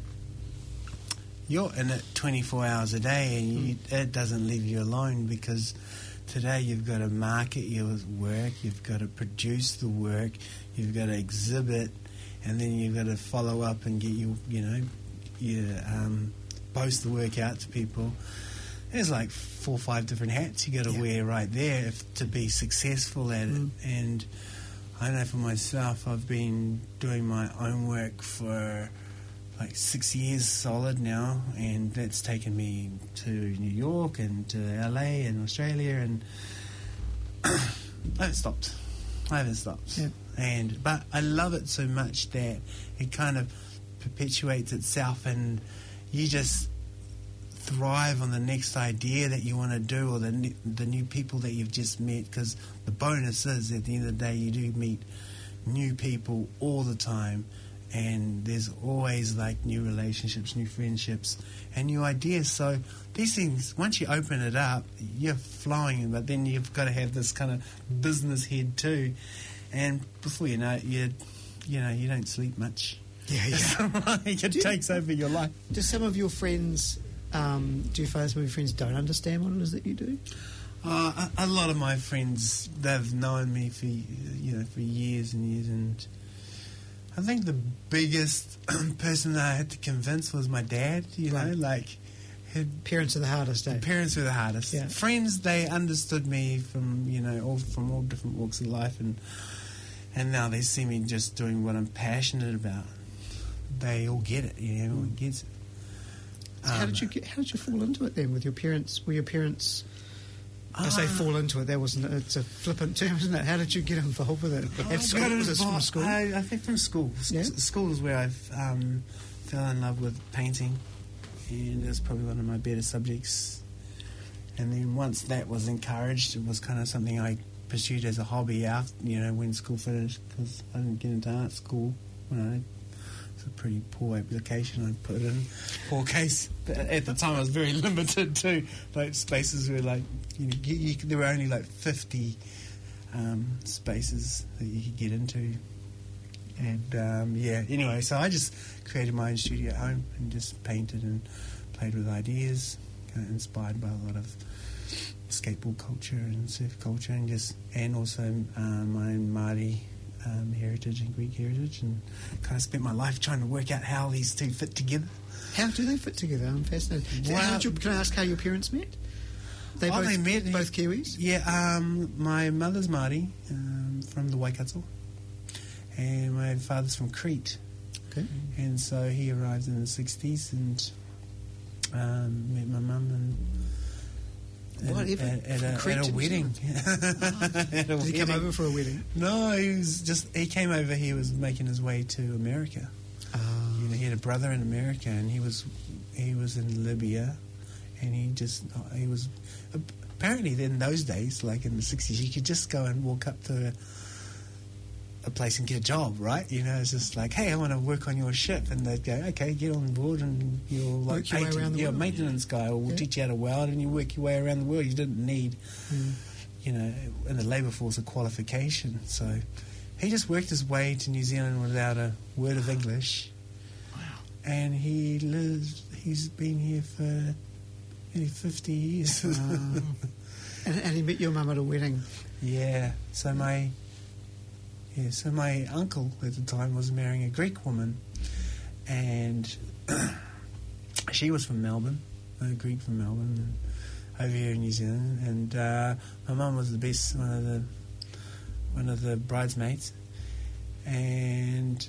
[SPEAKER 3] you're in it twenty-four hours a day, and you, it doesn't leave you alone, because today you've got to market your work, you've got to produce the work, you've got to exhibit, and then you've got to follow up and get your, you know, you um, post the work out to people. There's like four or five different hats you got to
[SPEAKER 1] Yeah.
[SPEAKER 3] wear right there if, to be successful at
[SPEAKER 1] Mm.
[SPEAKER 3] it. And I know for myself, I've been doing my own work for like six years solid now, and that's taken me to New York and to L A and Australia, and I haven't stopped. I haven't stopped.
[SPEAKER 1] Yeah.
[SPEAKER 3] And but I love it so much that it kind of perpetuates itself, and you just thrive on the next idea that you want to do, or the new, the new people that you've just met, because the bonus is at the end of the day you do meet new people all the time, and there's always like new relationships, new friendships, and new ideas. So these things, once you open it up, you're flowing, but then you've got to have this kind of business head too, and before you know it, you you know you don't sleep much.
[SPEAKER 1] Yeah, yeah.
[SPEAKER 3] It takes over your life.
[SPEAKER 1] Do some of your friends, um, do you find some of your friends don't understand what it is that you do?
[SPEAKER 3] Uh, a, a lot of my friends, they've known me for you know for years and years, and I think the biggest person that I had to convince was my dad. You know,
[SPEAKER 1] Right.
[SPEAKER 3] like his
[SPEAKER 1] Parents are the hardest, eh?
[SPEAKER 3] parents were the hardest.
[SPEAKER 1] Yeah.
[SPEAKER 3] Friends, they understood me from you know all from all different walks of life, and and now they see me just doing what I'm passionate about. They all get it. You know, everyone gets it.
[SPEAKER 1] So how
[SPEAKER 3] Um,
[SPEAKER 1] did you get? How did you fall into it then? With your parents? Were your parents? I say
[SPEAKER 3] Ah.
[SPEAKER 1] fall into it. That wasn't. It's a flippant term, isn't it? How did you get involved with it? At
[SPEAKER 3] I
[SPEAKER 1] school?
[SPEAKER 3] got
[SPEAKER 1] Was it from
[SPEAKER 3] involved-
[SPEAKER 1] school?
[SPEAKER 3] I, I think from school. S-
[SPEAKER 1] Yeah.
[SPEAKER 3] School is where I um, fell in love with painting, and that's probably one of my better subjects. And then once that was encouraged, it was kind of something I pursued as a hobby after, you know, when school finished, because I didn't get into art school when I. It's a pretty poor application I put in. Poor case. But at the time, I was very limited too. Like spaces were like, you know, you, you, there were only like fifty um, spaces that you could get into. And um, yeah, anyway, so I just created my own studio at home and just painted and played with ideas. uh, inspired by a lot of skateboard culture and surf culture, and just and also um, my Māori um, heritage and Greek heritage, and kind of spent my life trying to work out how these two fit together.
[SPEAKER 1] How do they fit together? I'm fascinated.
[SPEAKER 3] Well,
[SPEAKER 1] how did you, can I ask how your parents met? They
[SPEAKER 3] Oh,
[SPEAKER 1] both
[SPEAKER 3] they met-
[SPEAKER 1] both Kiwis.
[SPEAKER 3] Yeah, um, my mother's Māori um, from the Waikato, and my father's from Crete.
[SPEAKER 1] Okay.
[SPEAKER 3] And so he arrived in the sixties and um, met my mum and
[SPEAKER 1] What,
[SPEAKER 3] at,
[SPEAKER 1] even
[SPEAKER 3] at, at,
[SPEAKER 1] from
[SPEAKER 3] a,
[SPEAKER 1] Crete
[SPEAKER 3] at a
[SPEAKER 1] to New
[SPEAKER 3] wedding. At a
[SPEAKER 1] Did he come
[SPEAKER 3] wedding.
[SPEAKER 1] over for a wedding?
[SPEAKER 3] No, he was just he came over. He was making his way to America.
[SPEAKER 1] Uh,
[SPEAKER 3] You know, he had a brother in America, and he was he was in Libya, and he just he was apparently in those days, like in the sixties, you could just go and walk up to a, a place and get a job, right? You know, it's just like, hey, I want to work on your ship, and they'd go, okay, get on board, and you'll like
[SPEAKER 1] Work your way around the
[SPEAKER 3] you're a
[SPEAKER 1] world.
[SPEAKER 3] maintenance guy, or we'll
[SPEAKER 1] Yeah.
[SPEAKER 3] teach you how to weld, and you work your way around the world. You didn't need,
[SPEAKER 1] mm.
[SPEAKER 3] you know, in the labour force a qualification, so he just worked his way to New Zealand without a word of English. And he lives, he's been here for nearly fifty years.
[SPEAKER 1] Wow. and, and he met your mum at a wedding.
[SPEAKER 3] Yeah, so my, yeah, so my uncle at the time was marrying a Greek woman, and she was from Melbourne, a Greek from Melbourne, and over here in New Zealand, and uh, my mum was the best, one of the, one of the bridesmaids, and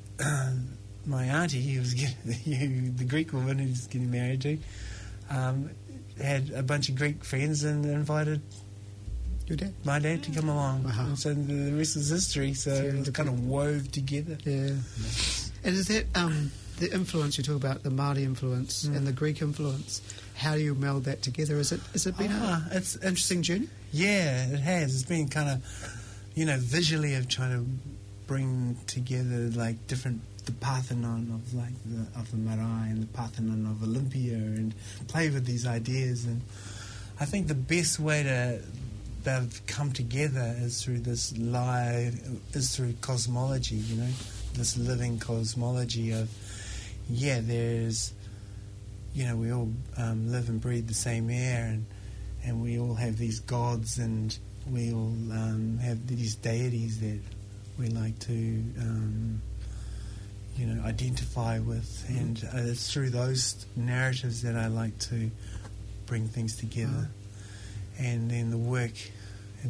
[SPEAKER 3] my auntie, who was getting, the Greek woman who's getting married to, um, had a bunch of Greek friends and invited
[SPEAKER 1] Your dad?
[SPEAKER 3] my dad to come along.
[SPEAKER 1] Wow.
[SPEAKER 3] And so the rest is history. So it was kind of wove together.
[SPEAKER 1] Yeah. And is that um, the influence you talk about, the Māori influence
[SPEAKER 3] Mm.
[SPEAKER 1] and the Greek influence? How do you meld that together? Is it has it been
[SPEAKER 3] Ah,
[SPEAKER 1] an
[SPEAKER 3] it's
[SPEAKER 1] interesting journey?
[SPEAKER 3] Yeah, it has. It's been kind of, you know, visually of trying to bring together like different the Parthenon of like the of the Marae and the Parthenon of Olympia, and play with these ideas. And I think the best way to they've come together is through this live is through cosmology. You know, this living cosmology of yeah, there's you know we all um, live and breathe the same air, and and we all have these gods, and we all um, have these deities that we like to, um, you know, identify with, and uh, it's through those narratives that I like to bring things together, and then the work it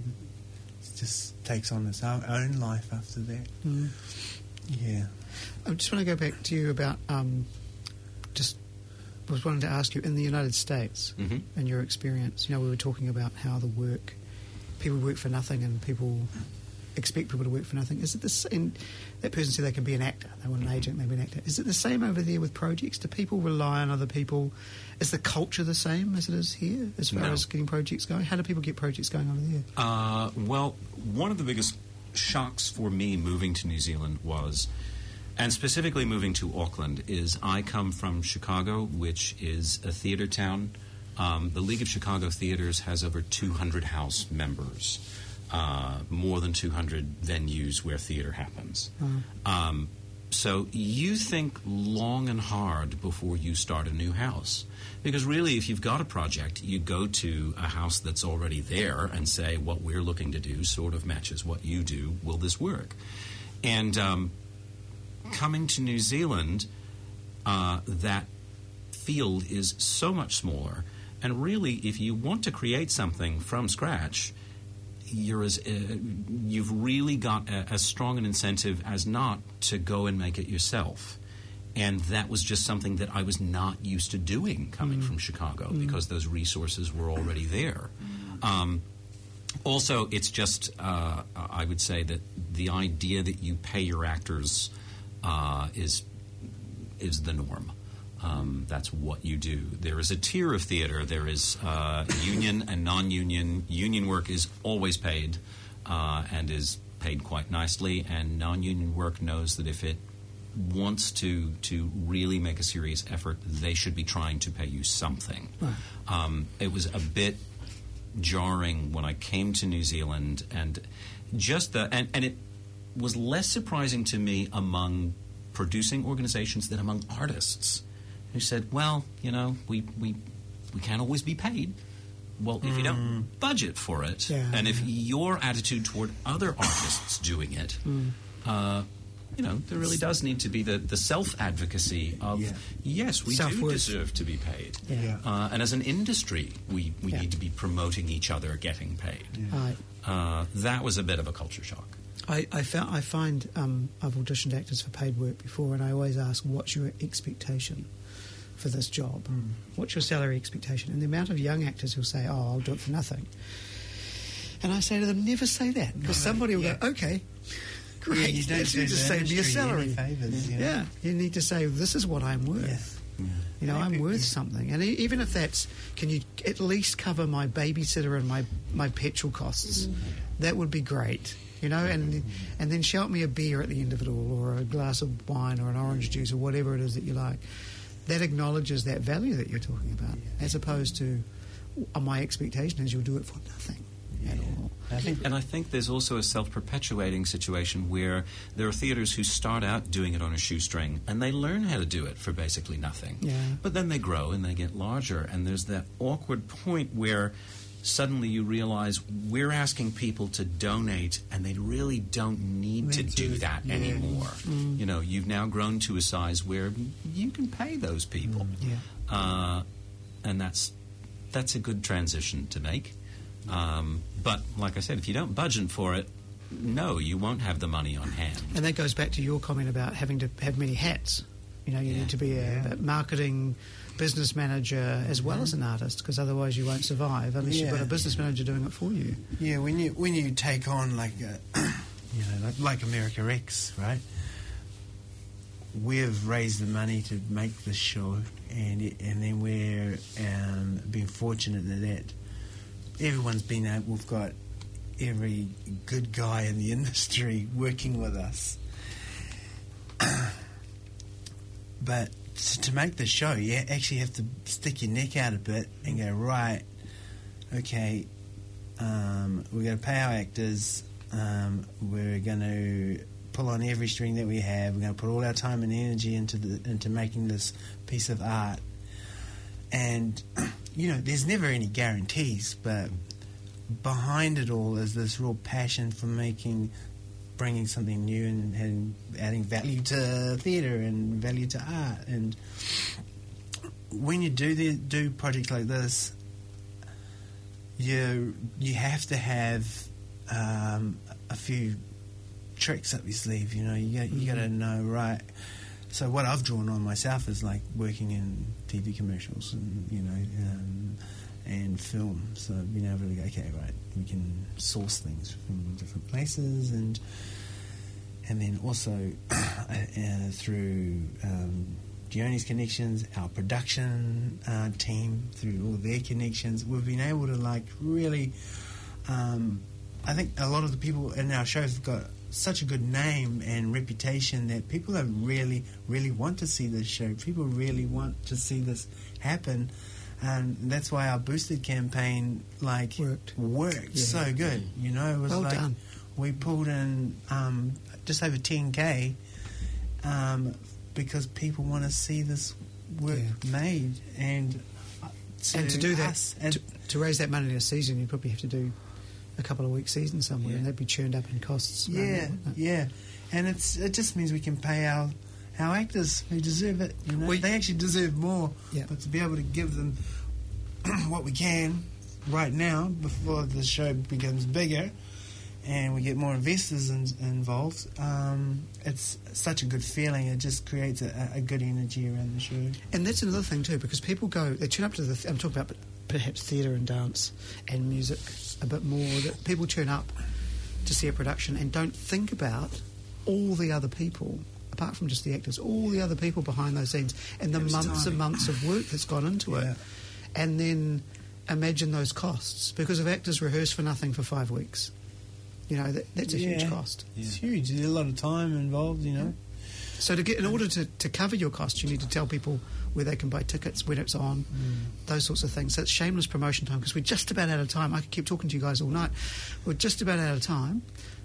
[SPEAKER 3] just takes on its own own life after that.
[SPEAKER 1] Mm.
[SPEAKER 3] Yeah.
[SPEAKER 1] I just want to go back to you about um, just was wanting to ask you in the United States
[SPEAKER 4] Mhm.
[SPEAKER 1] and your experience. You know, we were talking about how the work people work for nothing and people expect people to work for nothing. Is it the same? That person said they can be an actor. They want an agent. They be an actor. Is it the same over there with projects? Do people rely on other people? Is the culture the same as it is here as far
[SPEAKER 4] No.
[SPEAKER 1] as getting projects going? How do people get projects going over there?
[SPEAKER 4] Uh, well, one of the biggest shocks for me moving to New Zealand was, and specifically moving to Auckland, is I come from Chicago, which is a theater town. Um, the League of Chicago Theaters has over two hundred house members, uh, more than two hundred venues where theater happens. Um, so you think long and hard before you start a new house. Because really, if you've got a project, you go to a house that's already there and say, what we're looking to do sort of matches what you do. Will this work? And um, coming to New Zealand, uh, that field is so much smaller. And really, if you want to create something from scratch, you're as, uh, you've really got a, as strong an incentive as not to go and make it yourself. And that was just something that I was not used to doing coming from Chicago, because those resources were already there. Um, also, it's just, uh, I would say that the idea that you pay your actors uh, is is the norm. Um, that's what you do. There is a tier of theater. There is uh, union and non-union. Union work is always paid uh, and is paid quite nicely, and non-union work knows that if it wants to to really make a serious effort, they should be trying to pay you something.
[SPEAKER 1] Right.
[SPEAKER 4] Um, it was a bit jarring when I came to New Zealand, and just the and, and it was less surprising to me among producing organizations than among artists, who said, well, you know, we we we can't always be paid. Well, if you don't budget for it,
[SPEAKER 1] Yeah,
[SPEAKER 4] and if
[SPEAKER 1] yeah.
[SPEAKER 4] your attitude toward other artists doing it, uh, you know, there really does need to be the, the self-advocacy of,
[SPEAKER 3] Yeah.
[SPEAKER 4] yes, we do
[SPEAKER 1] Self-worth.
[SPEAKER 4] deserve to be paid.
[SPEAKER 1] Yeah.
[SPEAKER 3] Yeah.
[SPEAKER 4] Uh, and as an industry, we, we
[SPEAKER 1] Yeah.
[SPEAKER 4] need to be promoting each other getting paid.
[SPEAKER 1] I,
[SPEAKER 4] Uh, that was a bit of a culture shock.
[SPEAKER 1] I, I, found, I find um, I've auditioned actors for paid work before, and I always ask, what's your expectation for this job?
[SPEAKER 3] Mm.
[SPEAKER 1] What's your salary expectation? And the amount of young actors who'll say, oh, I'll do it for nothing. And I say to them, never say that, because
[SPEAKER 3] No,
[SPEAKER 1] somebody will
[SPEAKER 3] yeah.
[SPEAKER 1] go, okay, great,
[SPEAKER 3] Yeah, you don't
[SPEAKER 1] yes,
[SPEAKER 3] do
[SPEAKER 1] you
[SPEAKER 3] the
[SPEAKER 1] just say me a
[SPEAKER 3] industry any
[SPEAKER 1] salary.
[SPEAKER 3] favours, you know?
[SPEAKER 1] Yeah, you need to say, this is what I'm worth.
[SPEAKER 3] Yeah.
[SPEAKER 1] You know, I'm
[SPEAKER 3] Maybe-
[SPEAKER 1] worth something. And e- even if that's, can you at least cover my babysitter and my, my petrol costs? That would be great. You know, and and then shout me a beer at the end of it all, or a glass of wine, or an orange juice, or whatever it is that you like. That acknowledges that value that you're talking about, as opposed to, uh, my expectation is you'll do it for nothing at all.
[SPEAKER 3] I think
[SPEAKER 4] And I think there's also a self-perpetuating situation where there are theatres who start out doing it on a shoestring and they learn how to do it for basically nothing.
[SPEAKER 1] Yeah.
[SPEAKER 4] But then they grow and they get larger, and there's that awkward point where suddenly you realize we're asking people to donate and they really don't need to
[SPEAKER 3] Need
[SPEAKER 4] do
[SPEAKER 3] to,
[SPEAKER 4] that
[SPEAKER 3] yeah.
[SPEAKER 4] anymore. You know, you've now grown to a size where you can pay those people.
[SPEAKER 1] Yeah.
[SPEAKER 4] Uh, and that's that's a good transition to make. Um, but like I said, if you don't budget for it, no, you won't have the money on hand.
[SPEAKER 1] And that goes back to your comment about having to have many hats. You know, you
[SPEAKER 4] Yeah.
[SPEAKER 1] need to be a,
[SPEAKER 3] Yeah.
[SPEAKER 1] a marketing business manager as well as an artist, because otherwise you won't survive unless you've got
[SPEAKER 3] Yeah.
[SPEAKER 1] a business manager doing it for you.
[SPEAKER 3] Yeah, when you when you take on like a, you know like, like America Rex, right? We've raised the money to make this show, and it, and then we're um, been fortunate that, that everyone's been able. We've got every good guy in the industry working with us. But to, to make the show, you actually have to stick your neck out a bit and go, right, okay, um, we're going to pay our actors, um, we're going to pull on every string that we have, we're going to put all our time and energy into the into making this piece of art. And, you know, there's never any guarantees, but behind it all is this real passion for making, bringing something new and, and adding value to theatre and value to art. And when you do the, do projects like this, you you have to have um, a few tricks up your sleeve. You know, you got, you got to know, right. So what I've drawn on myself is like working in T V commercials and you know um, and film. So being able to go, okay, right, we can source things from different places, and and then also uh, through um, Dioni's connections, our production uh, team, through all their connections, we've been able to like really. Um, I think a lot of the people in our shows have got such a good name and reputation that people that really, really want to see this show. People really want to see this happen, and that's why our boosted campaign like
[SPEAKER 1] Worked.
[SPEAKER 3] worked
[SPEAKER 1] Yeah.
[SPEAKER 3] so good. You know, it was
[SPEAKER 1] Well
[SPEAKER 3] like
[SPEAKER 1] done.
[SPEAKER 3] we pulled in um, just over ten K um, because people want to see this work
[SPEAKER 1] Yeah.
[SPEAKER 3] made, and uh,
[SPEAKER 1] And to do that,
[SPEAKER 3] us, and
[SPEAKER 1] to, to raise that money in a season, you'd probably have to do a couple of weeks season somewhere,
[SPEAKER 3] Yeah.
[SPEAKER 1] and that'd be churned up in costs. around
[SPEAKER 3] yeah,
[SPEAKER 1] that, wouldn't it?
[SPEAKER 3] yeah, and it's it just means we can pay our our actors who deserve it. You know,
[SPEAKER 1] We-
[SPEAKER 3] they actually deserve more.
[SPEAKER 1] Yeah.
[SPEAKER 3] But to be able to give them what we can right now before the show becomes bigger and we get more investors in, involved, um, it's such a good feeling. It just creates a, a good energy around the show.
[SPEAKER 1] And that's another thing too, because people go, they turn up to the. Th- I'm talking about perhaps theatre and dance and music a bit more. That people turn up to see a production and don't think about all the other people, apart from just the actors, all the other people behind those scenes, and the
[SPEAKER 3] It was
[SPEAKER 1] months
[SPEAKER 3] time.
[SPEAKER 1] and months of work that's gone into
[SPEAKER 3] Yeah.
[SPEAKER 1] it. And then imagine those costs, because if actors rehearse for nothing for five weeks, you know that, that's a huge
[SPEAKER 3] Yeah.
[SPEAKER 1] cost.
[SPEAKER 3] It's huge. There's a lot of time involved, you know.
[SPEAKER 1] So to get, in order to, to cover your costs, you need to tell people where they can buy tickets, when it's on, mm. those sorts of things. So it's shameless promotion time because we're just about out of time. I could keep talking to you guys all night. We're just about out of time.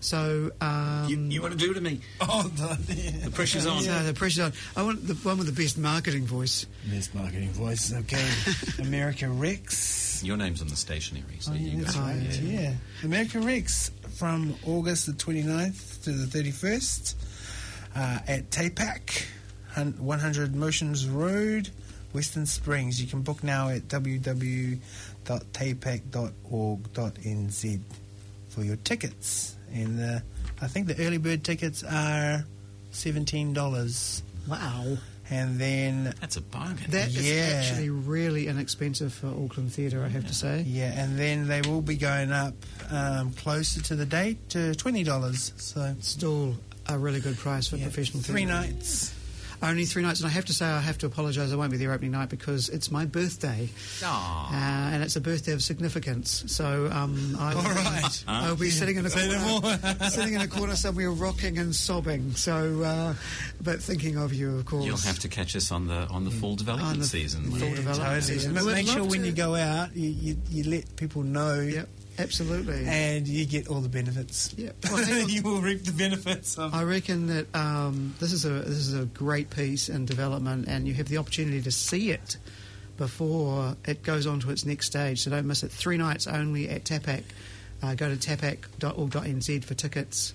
[SPEAKER 1] So um,
[SPEAKER 4] you, you want to do to me?
[SPEAKER 3] Oh, the, yeah.
[SPEAKER 4] The pressure's on.
[SPEAKER 1] So the pressure's on. I want the one with the best marketing voice.
[SPEAKER 3] Best marketing voice. Okay, America Rex.
[SPEAKER 4] Your name's on the stationery, so
[SPEAKER 3] Oh, yeah,
[SPEAKER 4] you
[SPEAKER 3] that's
[SPEAKER 4] go.
[SPEAKER 3] right.
[SPEAKER 1] yeah.
[SPEAKER 3] Yeah, America Rex from August the twenty-ninth to the thirty-first uh, at TAPAC, one hundred Motions Road, Western Springs. You can book now at w w w dot tapac dot org dot n z for your tickets. And uh, I think the early bird tickets are seventeen dollars.
[SPEAKER 1] Wow.
[SPEAKER 3] And then,
[SPEAKER 4] That's a bargain.
[SPEAKER 1] That is
[SPEAKER 3] Yeah.
[SPEAKER 1] actually really inexpensive for Auckland Theatre, I have to say.
[SPEAKER 3] yeah, and then they will be going up um, closer to the date to twenty dollars. So,
[SPEAKER 1] Still a really good price for
[SPEAKER 3] yeah,
[SPEAKER 1] professional
[SPEAKER 3] three
[SPEAKER 1] theatre.
[SPEAKER 3] nights.
[SPEAKER 1] Only three nights, and I have to say I have to apologise. I won't be there opening night because it's my birthday, uh,
[SPEAKER 4] Aw.
[SPEAKER 1] and it's a birthday of significance. So um, I will
[SPEAKER 3] All
[SPEAKER 1] be,
[SPEAKER 3] right.
[SPEAKER 1] I'll be sitting in a
[SPEAKER 3] Say no
[SPEAKER 1] corner, sitting in a corner somewhere, rocking and sobbing. So, uh, but thinking of you, of course.
[SPEAKER 4] You'll have to catch us on the on the full development
[SPEAKER 1] On the
[SPEAKER 4] season.
[SPEAKER 1] full
[SPEAKER 3] Yeah,
[SPEAKER 1] development
[SPEAKER 3] totally.
[SPEAKER 1] season.
[SPEAKER 3] And
[SPEAKER 1] We'd
[SPEAKER 3] make sure
[SPEAKER 1] love
[SPEAKER 3] when
[SPEAKER 1] to-
[SPEAKER 3] you go out, you, you, you let people know,
[SPEAKER 1] Yep, absolutely.
[SPEAKER 3] and you get all the benefits.
[SPEAKER 1] Yeah. Well, hang on.
[SPEAKER 3] You will reap the benefits of.
[SPEAKER 1] I reckon that um, this is a this is a great piece in development, and you have the opportunity to see it before it goes on to its next stage. So don't miss it. Three nights only at TAPAC. Uh, go to tapac dot org dot n z for tickets,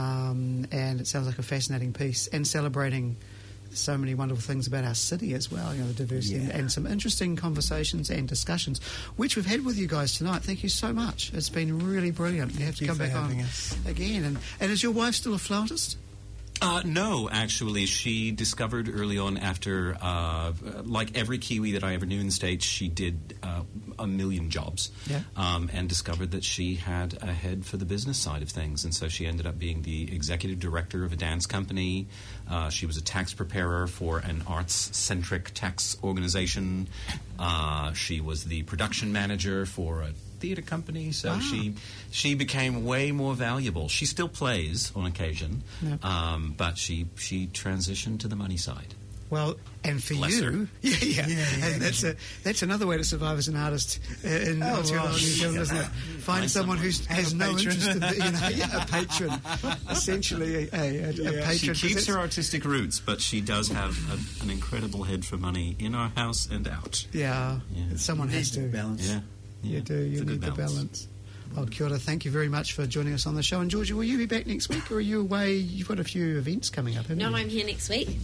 [SPEAKER 1] um, and it sounds like a fascinating piece and celebrating so many wonderful things about our city as well. You know, the diversity and,
[SPEAKER 3] Yeah.
[SPEAKER 1] and some interesting conversations and discussions, which we've had with you guys tonight. Thank you so much. It's been really brilliant. You have to
[SPEAKER 3] you
[SPEAKER 1] come
[SPEAKER 3] for
[SPEAKER 1] back on
[SPEAKER 3] having us.
[SPEAKER 1] again. And, and is your wife still a flautist?
[SPEAKER 4] Uh, no, actually, she discovered early on after, uh, like every Kiwi that I ever knew in the States, she did uh, a million jobs
[SPEAKER 1] Yeah.
[SPEAKER 4] um, and discovered that she had a head for the business side of things. And so she ended up being the executive director of a dance company. Uh, she was a tax preparer for an arts-centric tax organization. Uh, she was the production manager for a theater company, so
[SPEAKER 1] Wow.
[SPEAKER 4] she she became way more valuable. She still plays on occasion,
[SPEAKER 1] Yeah.
[SPEAKER 4] um, but she she transitioned to the money side.
[SPEAKER 1] Well, and for
[SPEAKER 4] Bless
[SPEAKER 1] you,
[SPEAKER 4] her.
[SPEAKER 1] yeah, yeah,
[SPEAKER 3] Yeah, yeah.
[SPEAKER 1] and that's a that's another way to survive as an artist uh, in
[SPEAKER 3] Oh,
[SPEAKER 1] Aotearoa,
[SPEAKER 3] right.
[SPEAKER 1] New Zealand, isn't it? Find
[SPEAKER 4] Find
[SPEAKER 1] someone who
[SPEAKER 3] Have
[SPEAKER 1] has
[SPEAKER 3] a
[SPEAKER 1] no
[SPEAKER 3] patron.
[SPEAKER 1] interest in, the, you know, yeah, a patron, essentially a, a, a, a
[SPEAKER 3] Yeah.
[SPEAKER 1] patron.
[SPEAKER 4] She
[SPEAKER 1] 'cause
[SPEAKER 4] keeps
[SPEAKER 1] that's-
[SPEAKER 4] her artistic roots, but she does have a, an incredible head for money in our house and out.
[SPEAKER 1] Yeah,
[SPEAKER 4] Yeah.
[SPEAKER 1] someone has to.
[SPEAKER 3] balance.
[SPEAKER 4] Yeah,
[SPEAKER 1] You
[SPEAKER 4] yeah.
[SPEAKER 1] do.
[SPEAKER 4] It's
[SPEAKER 1] You
[SPEAKER 4] a good
[SPEAKER 1] need the balance. Well, kia ora, thank you very much for joining us on the show. And Georgia, will you be back next week, or are you away? You've got a few events coming up, haven't
[SPEAKER 2] No,
[SPEAKER 1] you?
[SPEAKER 2] I'm here next week.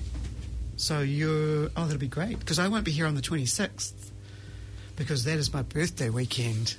[SPEAKER 1] So you're... Oh, that'll be great, because I won't be here on the twenty-sixth, because that is my birthday weekend.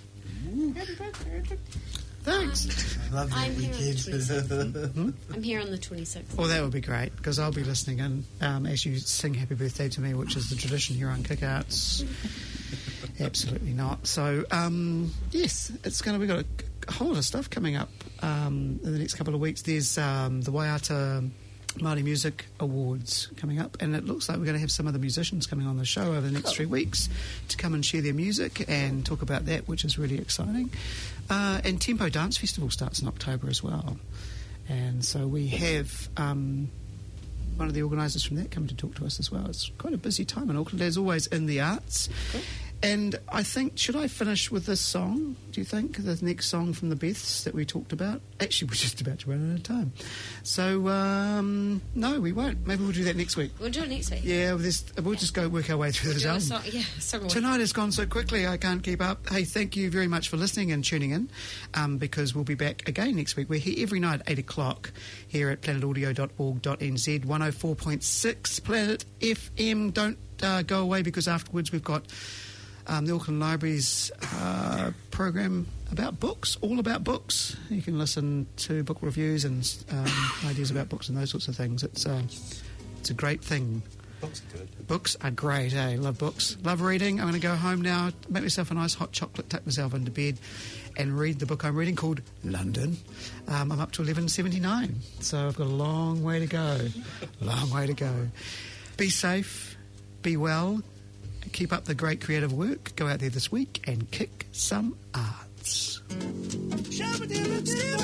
[SPEAKER 1] Thanks.
[SPEAKER 3] Love that
[SPEAKER 2] I'm here on the
[SPEAKER 3] weekend.
[SPEAKER 2] I'm here on the twenty-sixth.
[SPEAKER 1] Well, that would be great, because I'll be listening in um, as you sing Happy Birthday to me, which is the tradition here on Kickouts. Absolutely not. So, um, yes, it's going to... We've got a, a whole lot of stuff coming up um, in the next couple of weeks. There's um, the Waiata Māori Music Awards coming up, and it looks like we're going to have some of the musicians coming on the show over the next three weeks to come and share their music and talk about that, which is really exciting. Uh, and Tempo Dance Festival starts in October as well. And so we have um, one of the organisers from that coming to talk to us as well. It's quite a busy time in Auckland, as always, in the arts.
[SPEAKER 2] Cool.
[SPEAKER 1] And I think, should I finish with this song, do you think? The next song from the Beths that we talked about? Actually, we're just about to run out of time. So, um, no, we won't. Maybe we'll do that next week.
[SPEAKER 2] We'll do it next week.
[SPEAKER 1] Yeah, well, this, we'll just go work our way through this
[SPEAKER 2] Do a
[SPEAKER 1] album.
[SPEAKER 2] song, yeah, song
[SPEAKER 1] Tonight has gone so quickly, I can't keep up. Hey, thank you very much for listening and tuning in, um, because we'll be back again next week. We're here every night at eight o'clock here at planet audio dot org dot n z, one oh four point six Planet F M. Don't uh, go away, because afterwards we've got um, the Auckland Library's uh, program about books, all about books. You can listen to book reviews and um, ideas about books and those sorts of things. It's, uh, it's a great thing.
[SPEAKER 3] Books are good.
[SPEAKER 1] Books are great, eh? Love books. Love reading. I'm going to go home now, make myself a nice hot chocolate, tuck myself into bed and read the book I'm reading called London. Um, I'm up to eleven seventy-nine, so I've got a long way to go. Long way to go. Be safe, be well, keep up the great creative work. Go out there this week and kick some arts.
[SPEAKER 3] Shabba-dabba-dabba.